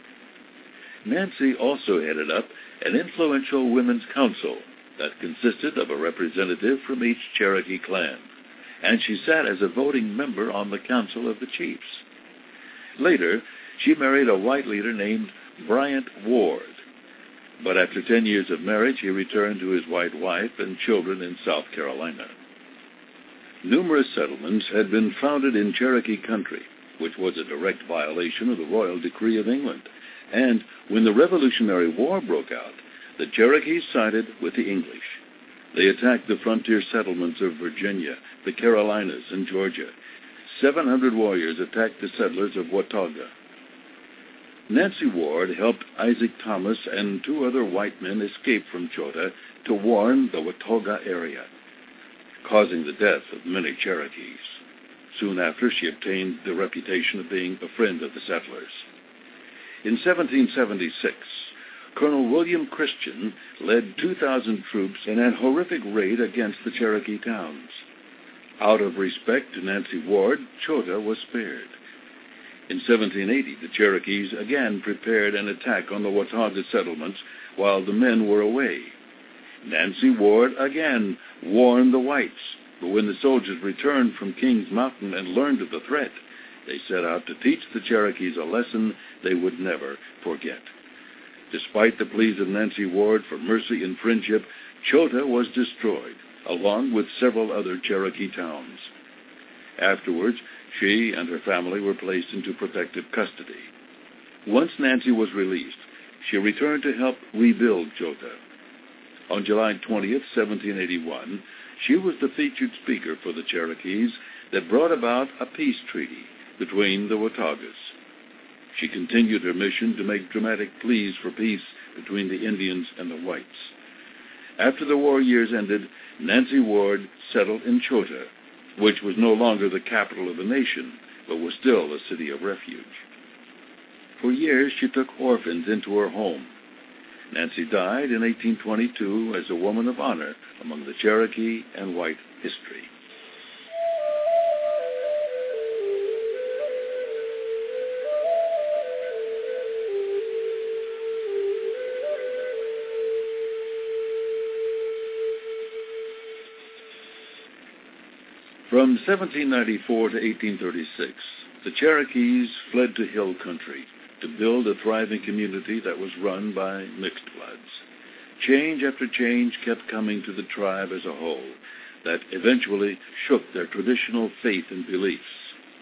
Nancy also headed up an influential women's council that consisted of a representative from each Cherokee clan, and she sat as a voting member on the Council of the Chiefs. Later, she married a white leader named Bryant Ward, but after 10 years of marriage, he returned to his white wife and children in South Carolina. Numerous settlements had been founded in Cherokee country, which was a direct violation of the royal decree of England, and when the Revolutionary War broke out, the Cherokees sided with the English. They attacked the frontier settlements of Virginia, the Carolinas, and Georgia. 700 warriors attacked the settlers of Watauga. Nancy Ward helped Isaac Thomas and 2 other white men escape from Chota to warn the Watauga area, causing the death of many Cherokees. Soon after, she obtained the reputation of being a friend of the settlers. In 1776, Colonel William Christian led 2,000 troops in an horrific raid against the Cherokee towns. Out of respect to Nancy Ward, Chota was spared. In 1780, the Cherokees again prepared an attack on the Watauga settlements while the men were away. Nancy Ward again warned the whites, but when the soldiers returned from Kings Mountain and learned of the threat, they set out to teach the Cherokees a lesson they would never forget. Despite the pleas of Nancy Ward for mercy and friendship, Chota was destroyed, along with several other Cherokee towns. Afterwards, she and her family were placed into protective custody. Once Nancy was released, she returned to help rebuild Chota. On July 20th, 1781, she was the featured speaker for the Cherokees that brought about a peace treaty between the Wataugas. She continued her mission to make dramatic pleas for peace between the Indians and the whites. After the war years ended, Nancy Ward settled in Chota, which was no longer the capital of the nation, but was still a city of refuge. For years, she took orphans into her home. Nancy died in 1822 as a woman of honor among the Cherokee and white history. From 1794 to 1836, the Cherokees fled to hill country to build a thriving community that was run by mixed bloods. Change after change kept coming to the tribe as a whole that eventually shook their traditional faith and beliefs.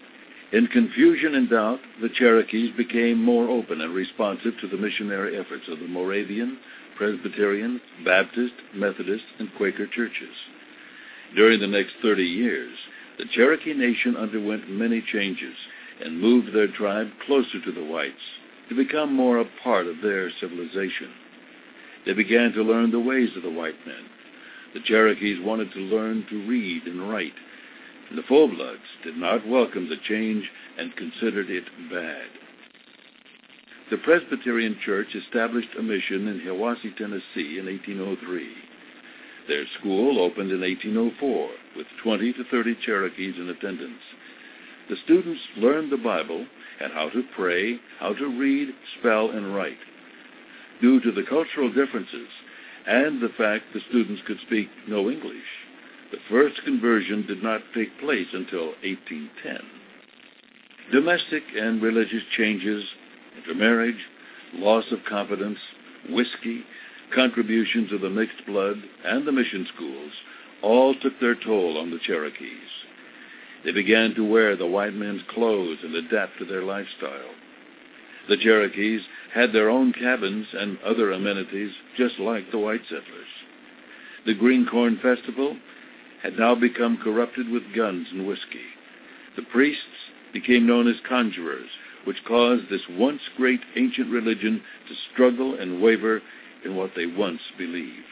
In confusion and doubt, the Cherokees became more open and responsive to the missionary efforts of the Moravian, Presbyterian, Baptist, Methodist, and Quaker churches. During the next 30 years, the Cherokee Nation underwent many changes and moved their tribe closer to the whites to become more a part of their civilization. They began to learn the ways of the white men. The Cherokees wanted to learn to read and write. The full-bloods did not welcome the change and considered it bad. The Presbyterian Church established a mission in Hiwassee, Tennessee in 1803. Their school opened in 1804 with 20 to 30 Cherokees in attendance. The students learned the Bible and how to pray, how to read, spell, and write. Due to the cultural differences and the fact the students could speak no English, the first conversion did not take place until 1810. Domestic and religious changes, intermarriage, loss of confidence, whiskey, contributions of the mixed blood, and the mission schools all took their toll on the Cherokees. They began to wear the white men's clothes and adapt to their lifestyle. The Cherokees had their own cabins and other amenities just like the white settlers. The Green Corn Festival had now become corrupted with guns and whiskey. The priests became known as conjurers, which caused this once great ancient religion to struggle and waver in what they once believed.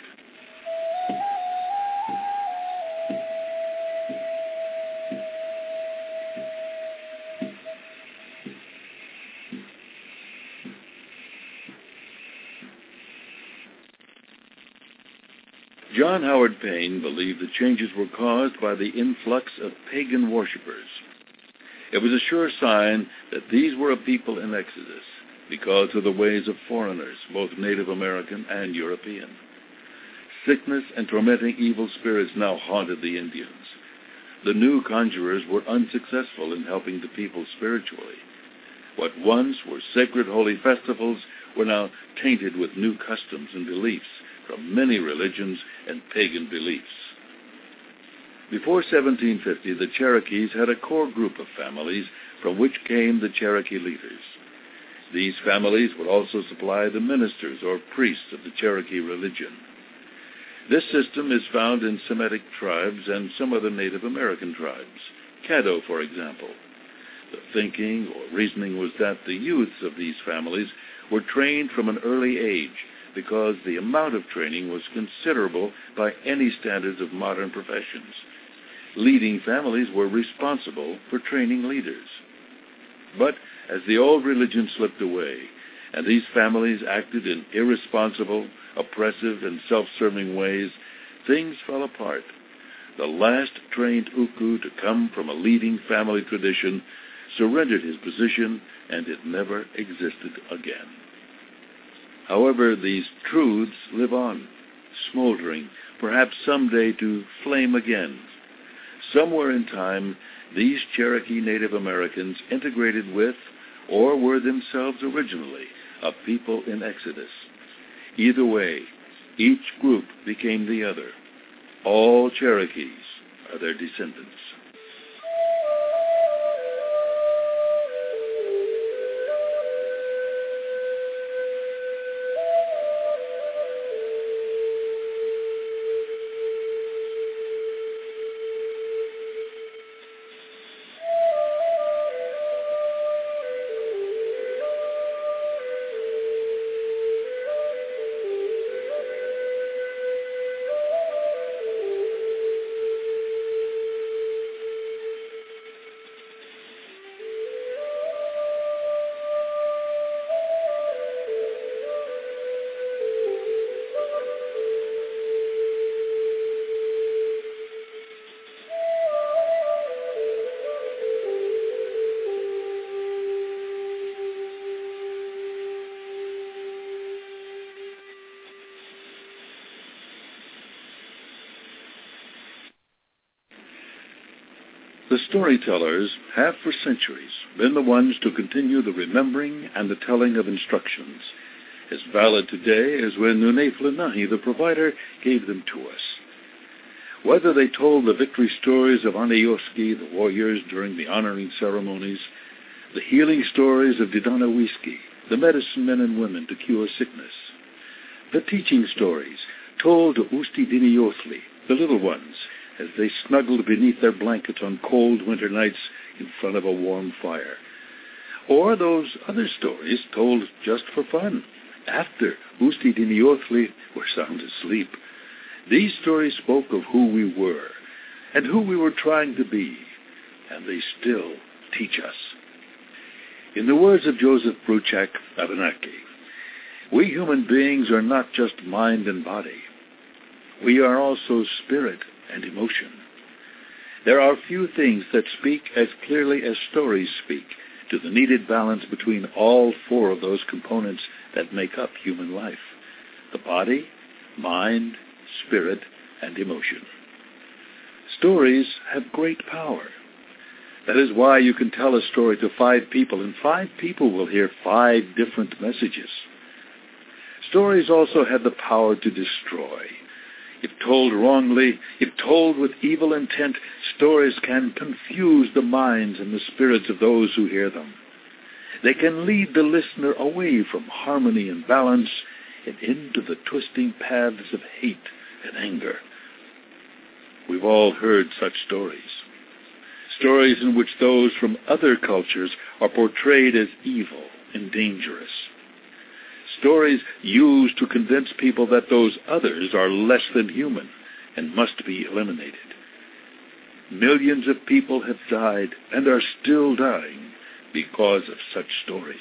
John Howard Payne believed the changes were caused by the influx of pagan worshippers. It was a sure sign that these were a people in exodus because of the ways of foreigners, both Native American and European. Sickness and tormenting evil spirits now haunted the Indians. The new conjurers were unsuccessful in helping the people spiritually. What once were sacred holy festivals were now tainted with new customs and beliefs from many religions and pagan beliefs. Before 1750, the Cherokees had a core group of families from which came the Cherokee leaders. These families would also supply the ministers or priests of the Cherokee religion. This system is found in Semitic tribes and some other Native American tribes, Caddo, for example. The thinking or reasoning was that the youths of these families were trained from an early age because the amount of training was considerable by any standards of modern professions. Leading families were responsible for training leaders. But as the old religion slipped away, and these families acted in irresponsible, oppressive, and self-serving ways, things fell apart. The last trained Uku to come from a leading family tradition surrendered his position, and it never existed again. However, these truths live on, smoldering, perhaps someday to flame again. Somewhere in time, these Cherokee Native Americans integrated with, or were themselves originally, a people in exodus. Either way, each group became the other. All Cherokees are their descendants. The storytellers have for centuries been the ones to continue the remembering and the telling of instructions, as valid today as when Nuneflanahi, the provider, gave them to us. Whether they told the victory stories of Anayoski, the warriors during the honoring ceremonies, the healing stories of Didanawiski, the medicine men and women to cure sickness, the teaching stories told to Usti Diniyosli, the little ones, as they snuggled beneath their blankets on cold winter nights in front of a warm fire, or those other stories told just for fun, after Usti Diniyosli were sound asleep. These stories spoke of who we were and who we were trying to be, and they still teach us. In the words of Joseph Bruchac Abenaki, we human beings are not just mind and body. We are also spirit and emotion. There are few things that speak as clearly as stories speak to the needed balance between all four of those components that make up human life: the body, mind, spirit, and emotion. Stories have great power. That is why you can tell a story to 5 people, and 5 people will hear 5 different messages. Stories also have the power to destroy. If told wrongly, if told with evil intent, stories can confuse the minds and the spirits of those who hear them. They can lead the listener away from harmony and balance and into the twisting paths of hate and anger. We've all heard such stories. Stories in which those from other cultures are portrayed as evil and dangerous. Stories used to convince people that those others are less than human and must be eliminated. Millions of people have died and are still dying because of such stories.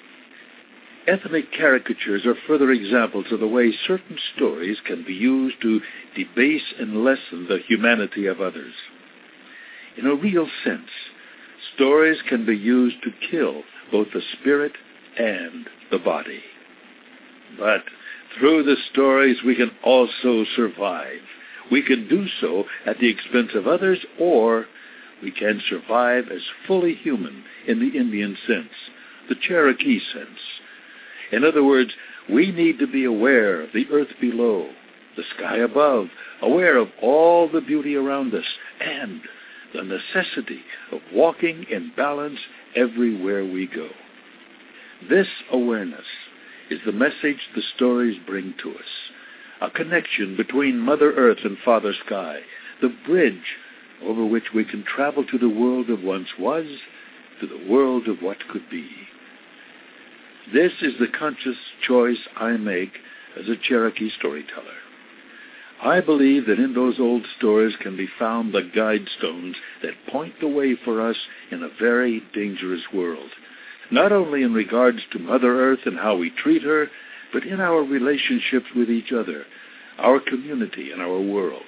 Ethnic caricatures are further examples of the way certain stories can be used to debase and lessen the humanity of others. In a real sense, stories can be used to kill both the spirit and the body. But through the stories, we can also survive. We can do so at the expense of others, or we can survive as fully human in the Indian sense, the Cherokee sense. In other words, we need to be aware of the earth below, the sky above, aware of all the beauty around us, and the necessity of walking in balance everywhere we go. This awareness is the message the stories bring to us, a connection between Mother Earth and Father Sky, the bridge over which we can travel to the world of once was, to the world of what could be. This is the conscious choice I make as a Cherokee storyteller. I believe that in those old stories can be found the guide stones that point the way for us in a very dangerous world, not only in regards to Mother Earth and how we treat her, but in our relationships with each other, our community, and our world.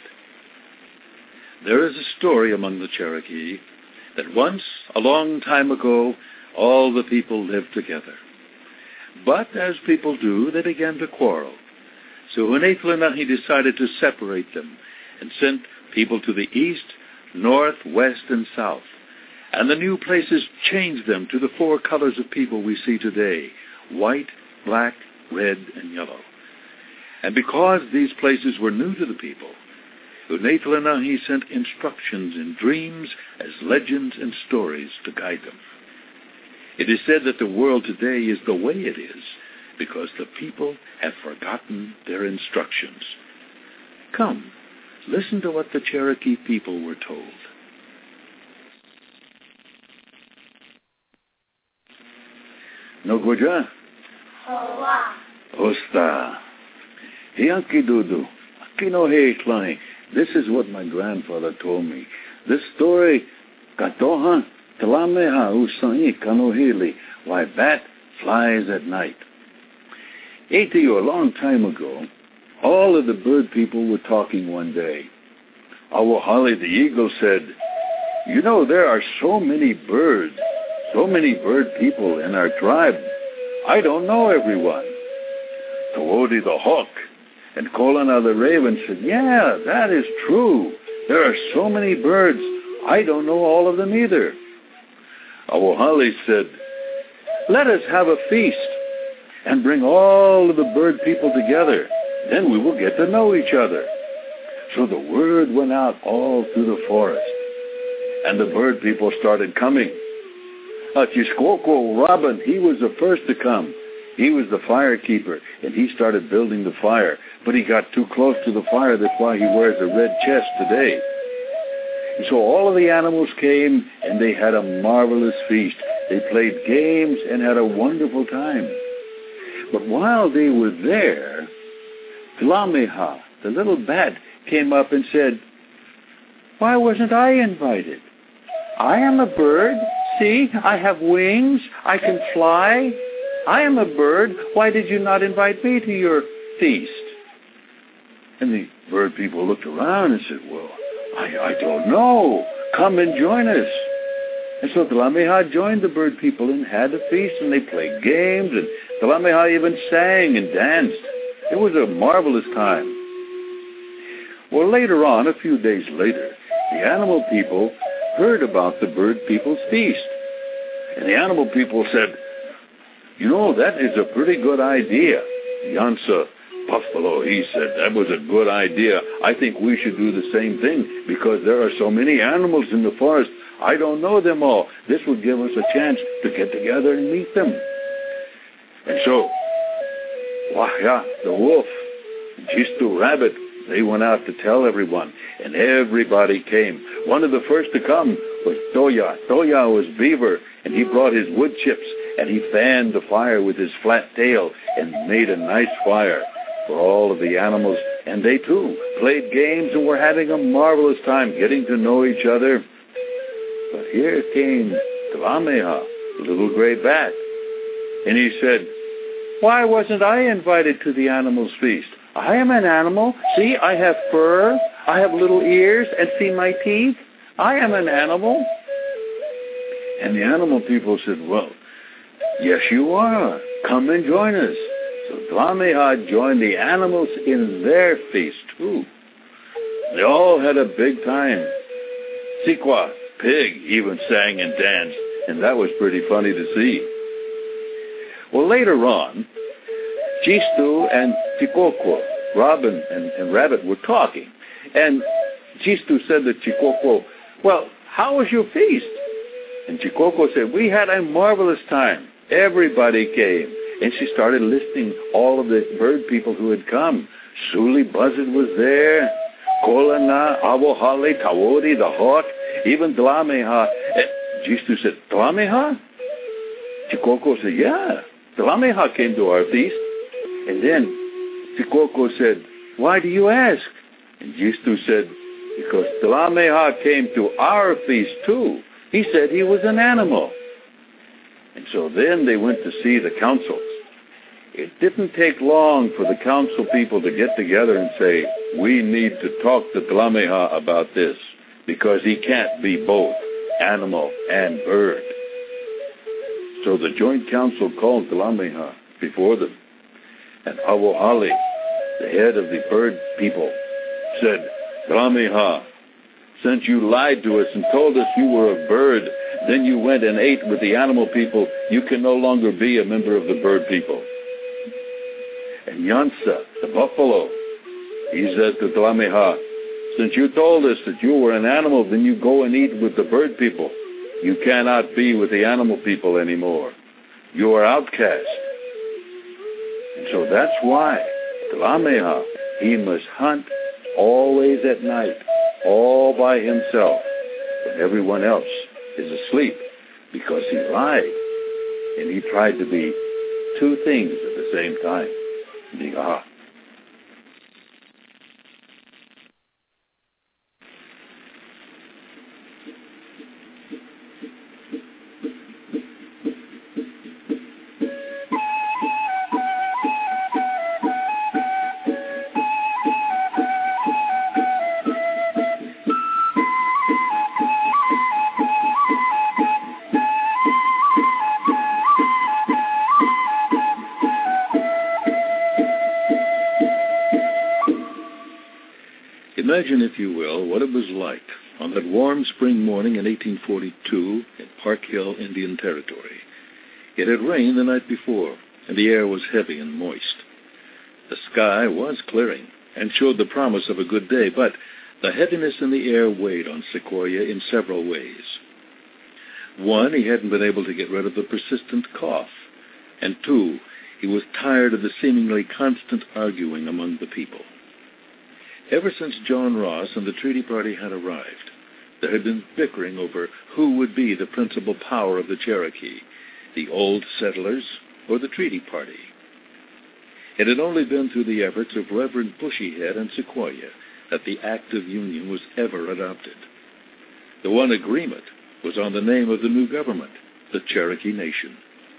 There is a story among the Cherokee that once, a long time ago, all the people lived together. But as people do, they began to quarrel. So Hunetlanahi decided to separate them and sent people to the east, north, west, and south. And the new places changed them to the 4 colors of people we see today: white, black, red, and yellow. And because these places were new to the people, Hunetlanahi sent instructions in dreams as legends and stories to guide them. It is said that the world today is the way it is because the people have forgotten their instructions. Come, listen to what the Cherokee people were told. Nogoja? Hoa. Osta. Hianki dudu. Akino he klai. This is what my grandfather told me. This story, Katoha, Talameha usai kanohili, why bat flies at night. 80 or a long time ago, all of the bird people were talking one day. Awahali the eagle said, "You know, there are so many birds, so many bird people in our tribe. I don't know everyone." Tawodi the hawk and Kolana the raven said, "Yeah, that is true. There are so many birds. I don't know all of them either." Awahali said, "Let us have a feast and bring all of the bird people together. Then we will get to know each other." So the word went out all through the forest, and the bird people started coming. Chisquoquo, Robin, he was the first to come. He was the fire keeper, and he started building the fire. But he got too close to the fire. That's why he wears a red chest today. And so all of the animals came, and they had a marvelous feast. They played games and had a wonderful time. But while they were there, Tlameha, the little bat, came up and said, "Why wasn't I invited? I am a bird. See, I have wings. I can fly. I am a bird. Why did you not invite me to your feast?" And the bird people looked around and said, "Well, I don't know. Come and join us." And so Tlameha joined the bird people and had a feast, and they played games, and Tlameha even sang and danced. It was a marvelous time. Well, later on, a few days later, the animal people heard about the bird people's feast. And the animal people said, "You know, that is a pretty good idea." Yansa Buffalo, he said, "That was a good idea. I think we should do the same thing because there are so many animals in the forest. I don't know them all. This would give us a chance to get together and meet them." And so, Wahya, the wolf, and Jistu Rabbit, they went out to tell everyone, and everybody came. One of the first to come was Toya. Toya was Beaver, and he brought his wood chips, and he fanned the fire with his flat tail and made a nice fire for all of the animals. And they, too, played games and were having a marvelous time getting to know each other. But here came Tlameha, the little gray bat, and he said, "Why wasn't I invited to the animals' feast? I am an animal. See, I have fur. I have little ears, and see my teeth. I am an animal." And the animal people said, "Well, yes, you are. Come and join us." So Tlameha joined the animals in their feast, too. They all had a big time. Sikwa, pig, even sang and danced, and that was pretty funny to see. Well, later on, Jistu and Chisquoquo, Robin and Rabbit, were talking. And Jistu said to Chisquoquo, "Well, how was your feast?" And Chisquoquo said, "We had a marvelous time. Everybody came." And she started listing all of the bird people who had come. Suli Buzzard was there, Kolana, Abohale, Tawodi, the hawk, even Tlameha. Jistu said, "Tlameha?" Chisquoquo said, "Yeah, Tlameha came to our feast." And then Chisquoquo said, "Why do you ask?" And Jistu said, "Because Tlameha came to our feast too. He said he was an animal." And so then they went to see the councils. It didn't take long for the council people to get together and say, "We need to talk to Tlameha about this because he can't be both animal and bird." So the joint council called Tlameha before them. And Abohale, the head of the bird people, said, "Tlameha, since you lied to us and told us you were a bird, then you went and ate with the animal people, you can no longer be a member of the bird people." And Yansa, the buffalo, he said to Tlameha, "Since you told us that you were an animal, then you go and eat with the bird people. You cannot be with the animal people anymore. You are outcast." And so that's why Tlameha, he must hunt always at night, all by himself, when everyone else is asleep, because he lied, and he tried to be two things at the same time. Nigaha. Imagine, if you will, what it was like on that warm spring morning in 1842 in Park Hill, Indian Territory. It had rained the night before, and the air was heavy and moist. The sky was clearing, and showed the promise of a good day, but the heaviness in the air weighed on Sequoyah in several ways. One, he hadn't been able to get rid of the persistent cough, and two, he was tired of the seemingly constant arguing among the people. Ever since John Ross and the treaty party had arrived, there had been bickering over who would be the principal power of the Cherokee, the old settlers or the treaty party. It had only been through the efforts of Reverend Bushyhead and Sequoyah that the Act of Union was ever adopted. The one agreement was on the name of the new government, the Cherokee Nation.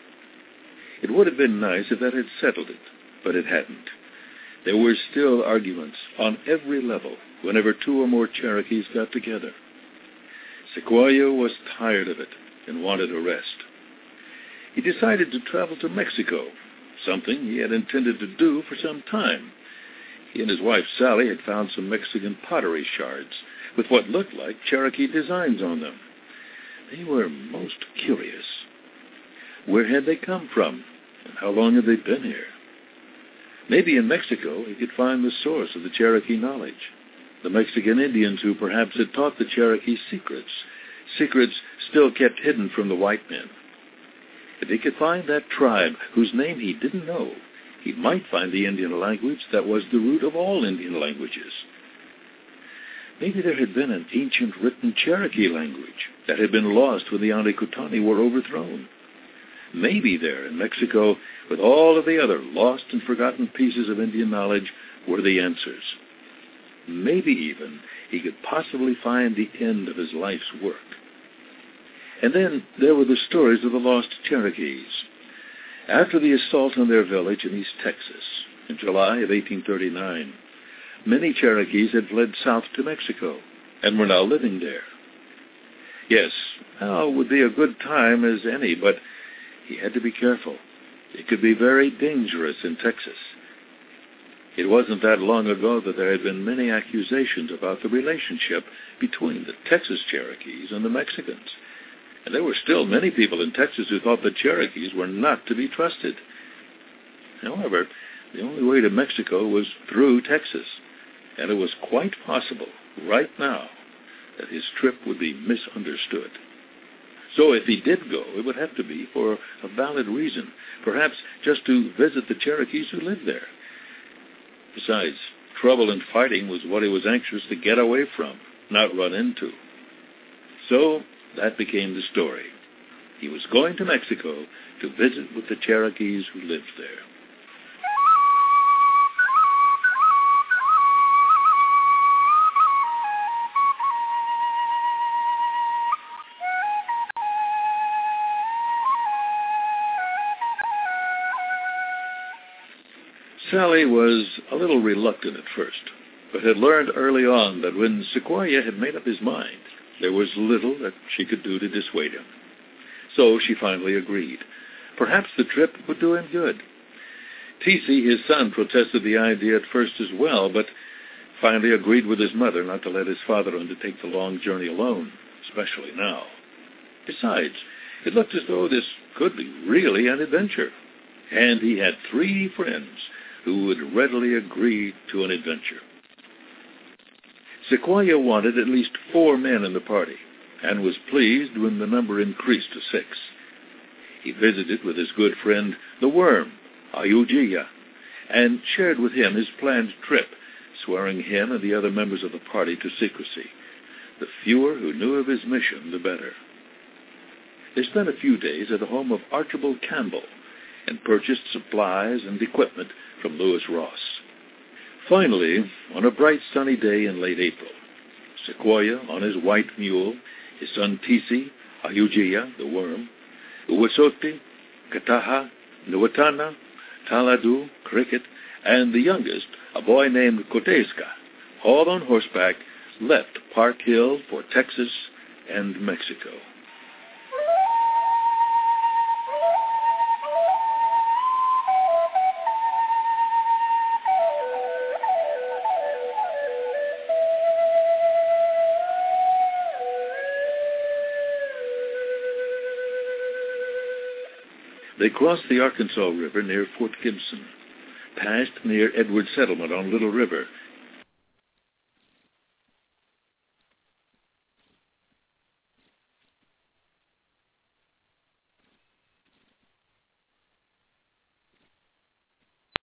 It would have been nice if that had settled it, but it hadn't. There were still arguments on every level whenever two or more Cherokees got together. Sequoyah was tired of it and wanted a rest. He decided to travel to Mexico, something he had intended to do for some time. He and his wife Sally had found some Mexican pottery shards with what looked like Cherokee designs on them. They were most curious. Where had they come from, and how long had they been here? Maybe in Mexico he could find the source of the Cherokee knowledge, the Mexican Indians who perhaps had taught the Cherokee secrets still kept hidden from the white men. If he could find that tribe whose name he didn't know, he might find the Indian language that was the root of all Indian languages. Maybe there had been an ancient written Cherokee language that had been lost when the Anikutani were overthrown. Maybe there in Mexico, with all of the other lost and forgotten pieces of Indian knowledge, were the answers. Maybe even he could possibly find the end of his life's work. And then there were the stories of the lost Cherokees. After the assault on their village in East Texas in July of 1839, many Cherokees had fled south to Mexico and were now living there. Yes, now would be a good time as any, but he had to be careful. It could be very dangerous in Texas. It wasn't that long ago that there had been many accusations about the relationship between the Texas Cherokees and the Mexicans. And there were still many people in Texas who thought the Cherokees were not to be trusted. However, the only way to Mexico was through Texas, and it was quite possible, right now, that his trip would be misunderstood. So if he did go, it would have to be for a valid reason, perhaps just to visit the Cherokees who lived there. Besides, trouble and fighting was what he was anxious to get away from, not run into. So that became the story. He was going to Mexico to visit with the Cherokees who lived there. Sally was a little reluctant at first, but had learned early on that when Sequoyah had made up his mind, there was little that she could do to dissuade him. So she finally agreed. Perhaps the trip would do him good. T.C., his son, protested the idea at first as well, but finally agreed with his mother not to let his father undertake the long journey alone, especially now. Besides, it looked as though this could be really an adventure, and he had 3 friends who would readily agree to an adventure. Sequoyah wanted at least 4 men in the party, and was pleased when the number increased to 6. He visited with his good friend, the Worm, Ayujiya, and shared with him his planned trip, swearing him and the other members of the party to secrecy. The fewer who knew of his mission, the better. They spent a few days at the home of Archibald Campbell, and purchased supplies and equipment from Lewis Ross. Finally, on a bright sunny day in late April, Sequoyah on his white mule, his son T.C., Ayujiya, the Worm, Uwasote, Kataha, Nuwatana, Taladu, Cricket, and the youngest, a boy named Koteska, all on horseback, left Park Hill for Texas and Mexico. They crossed the Arkansas River near Fort Gibson, passed near Edward Settlement on Little River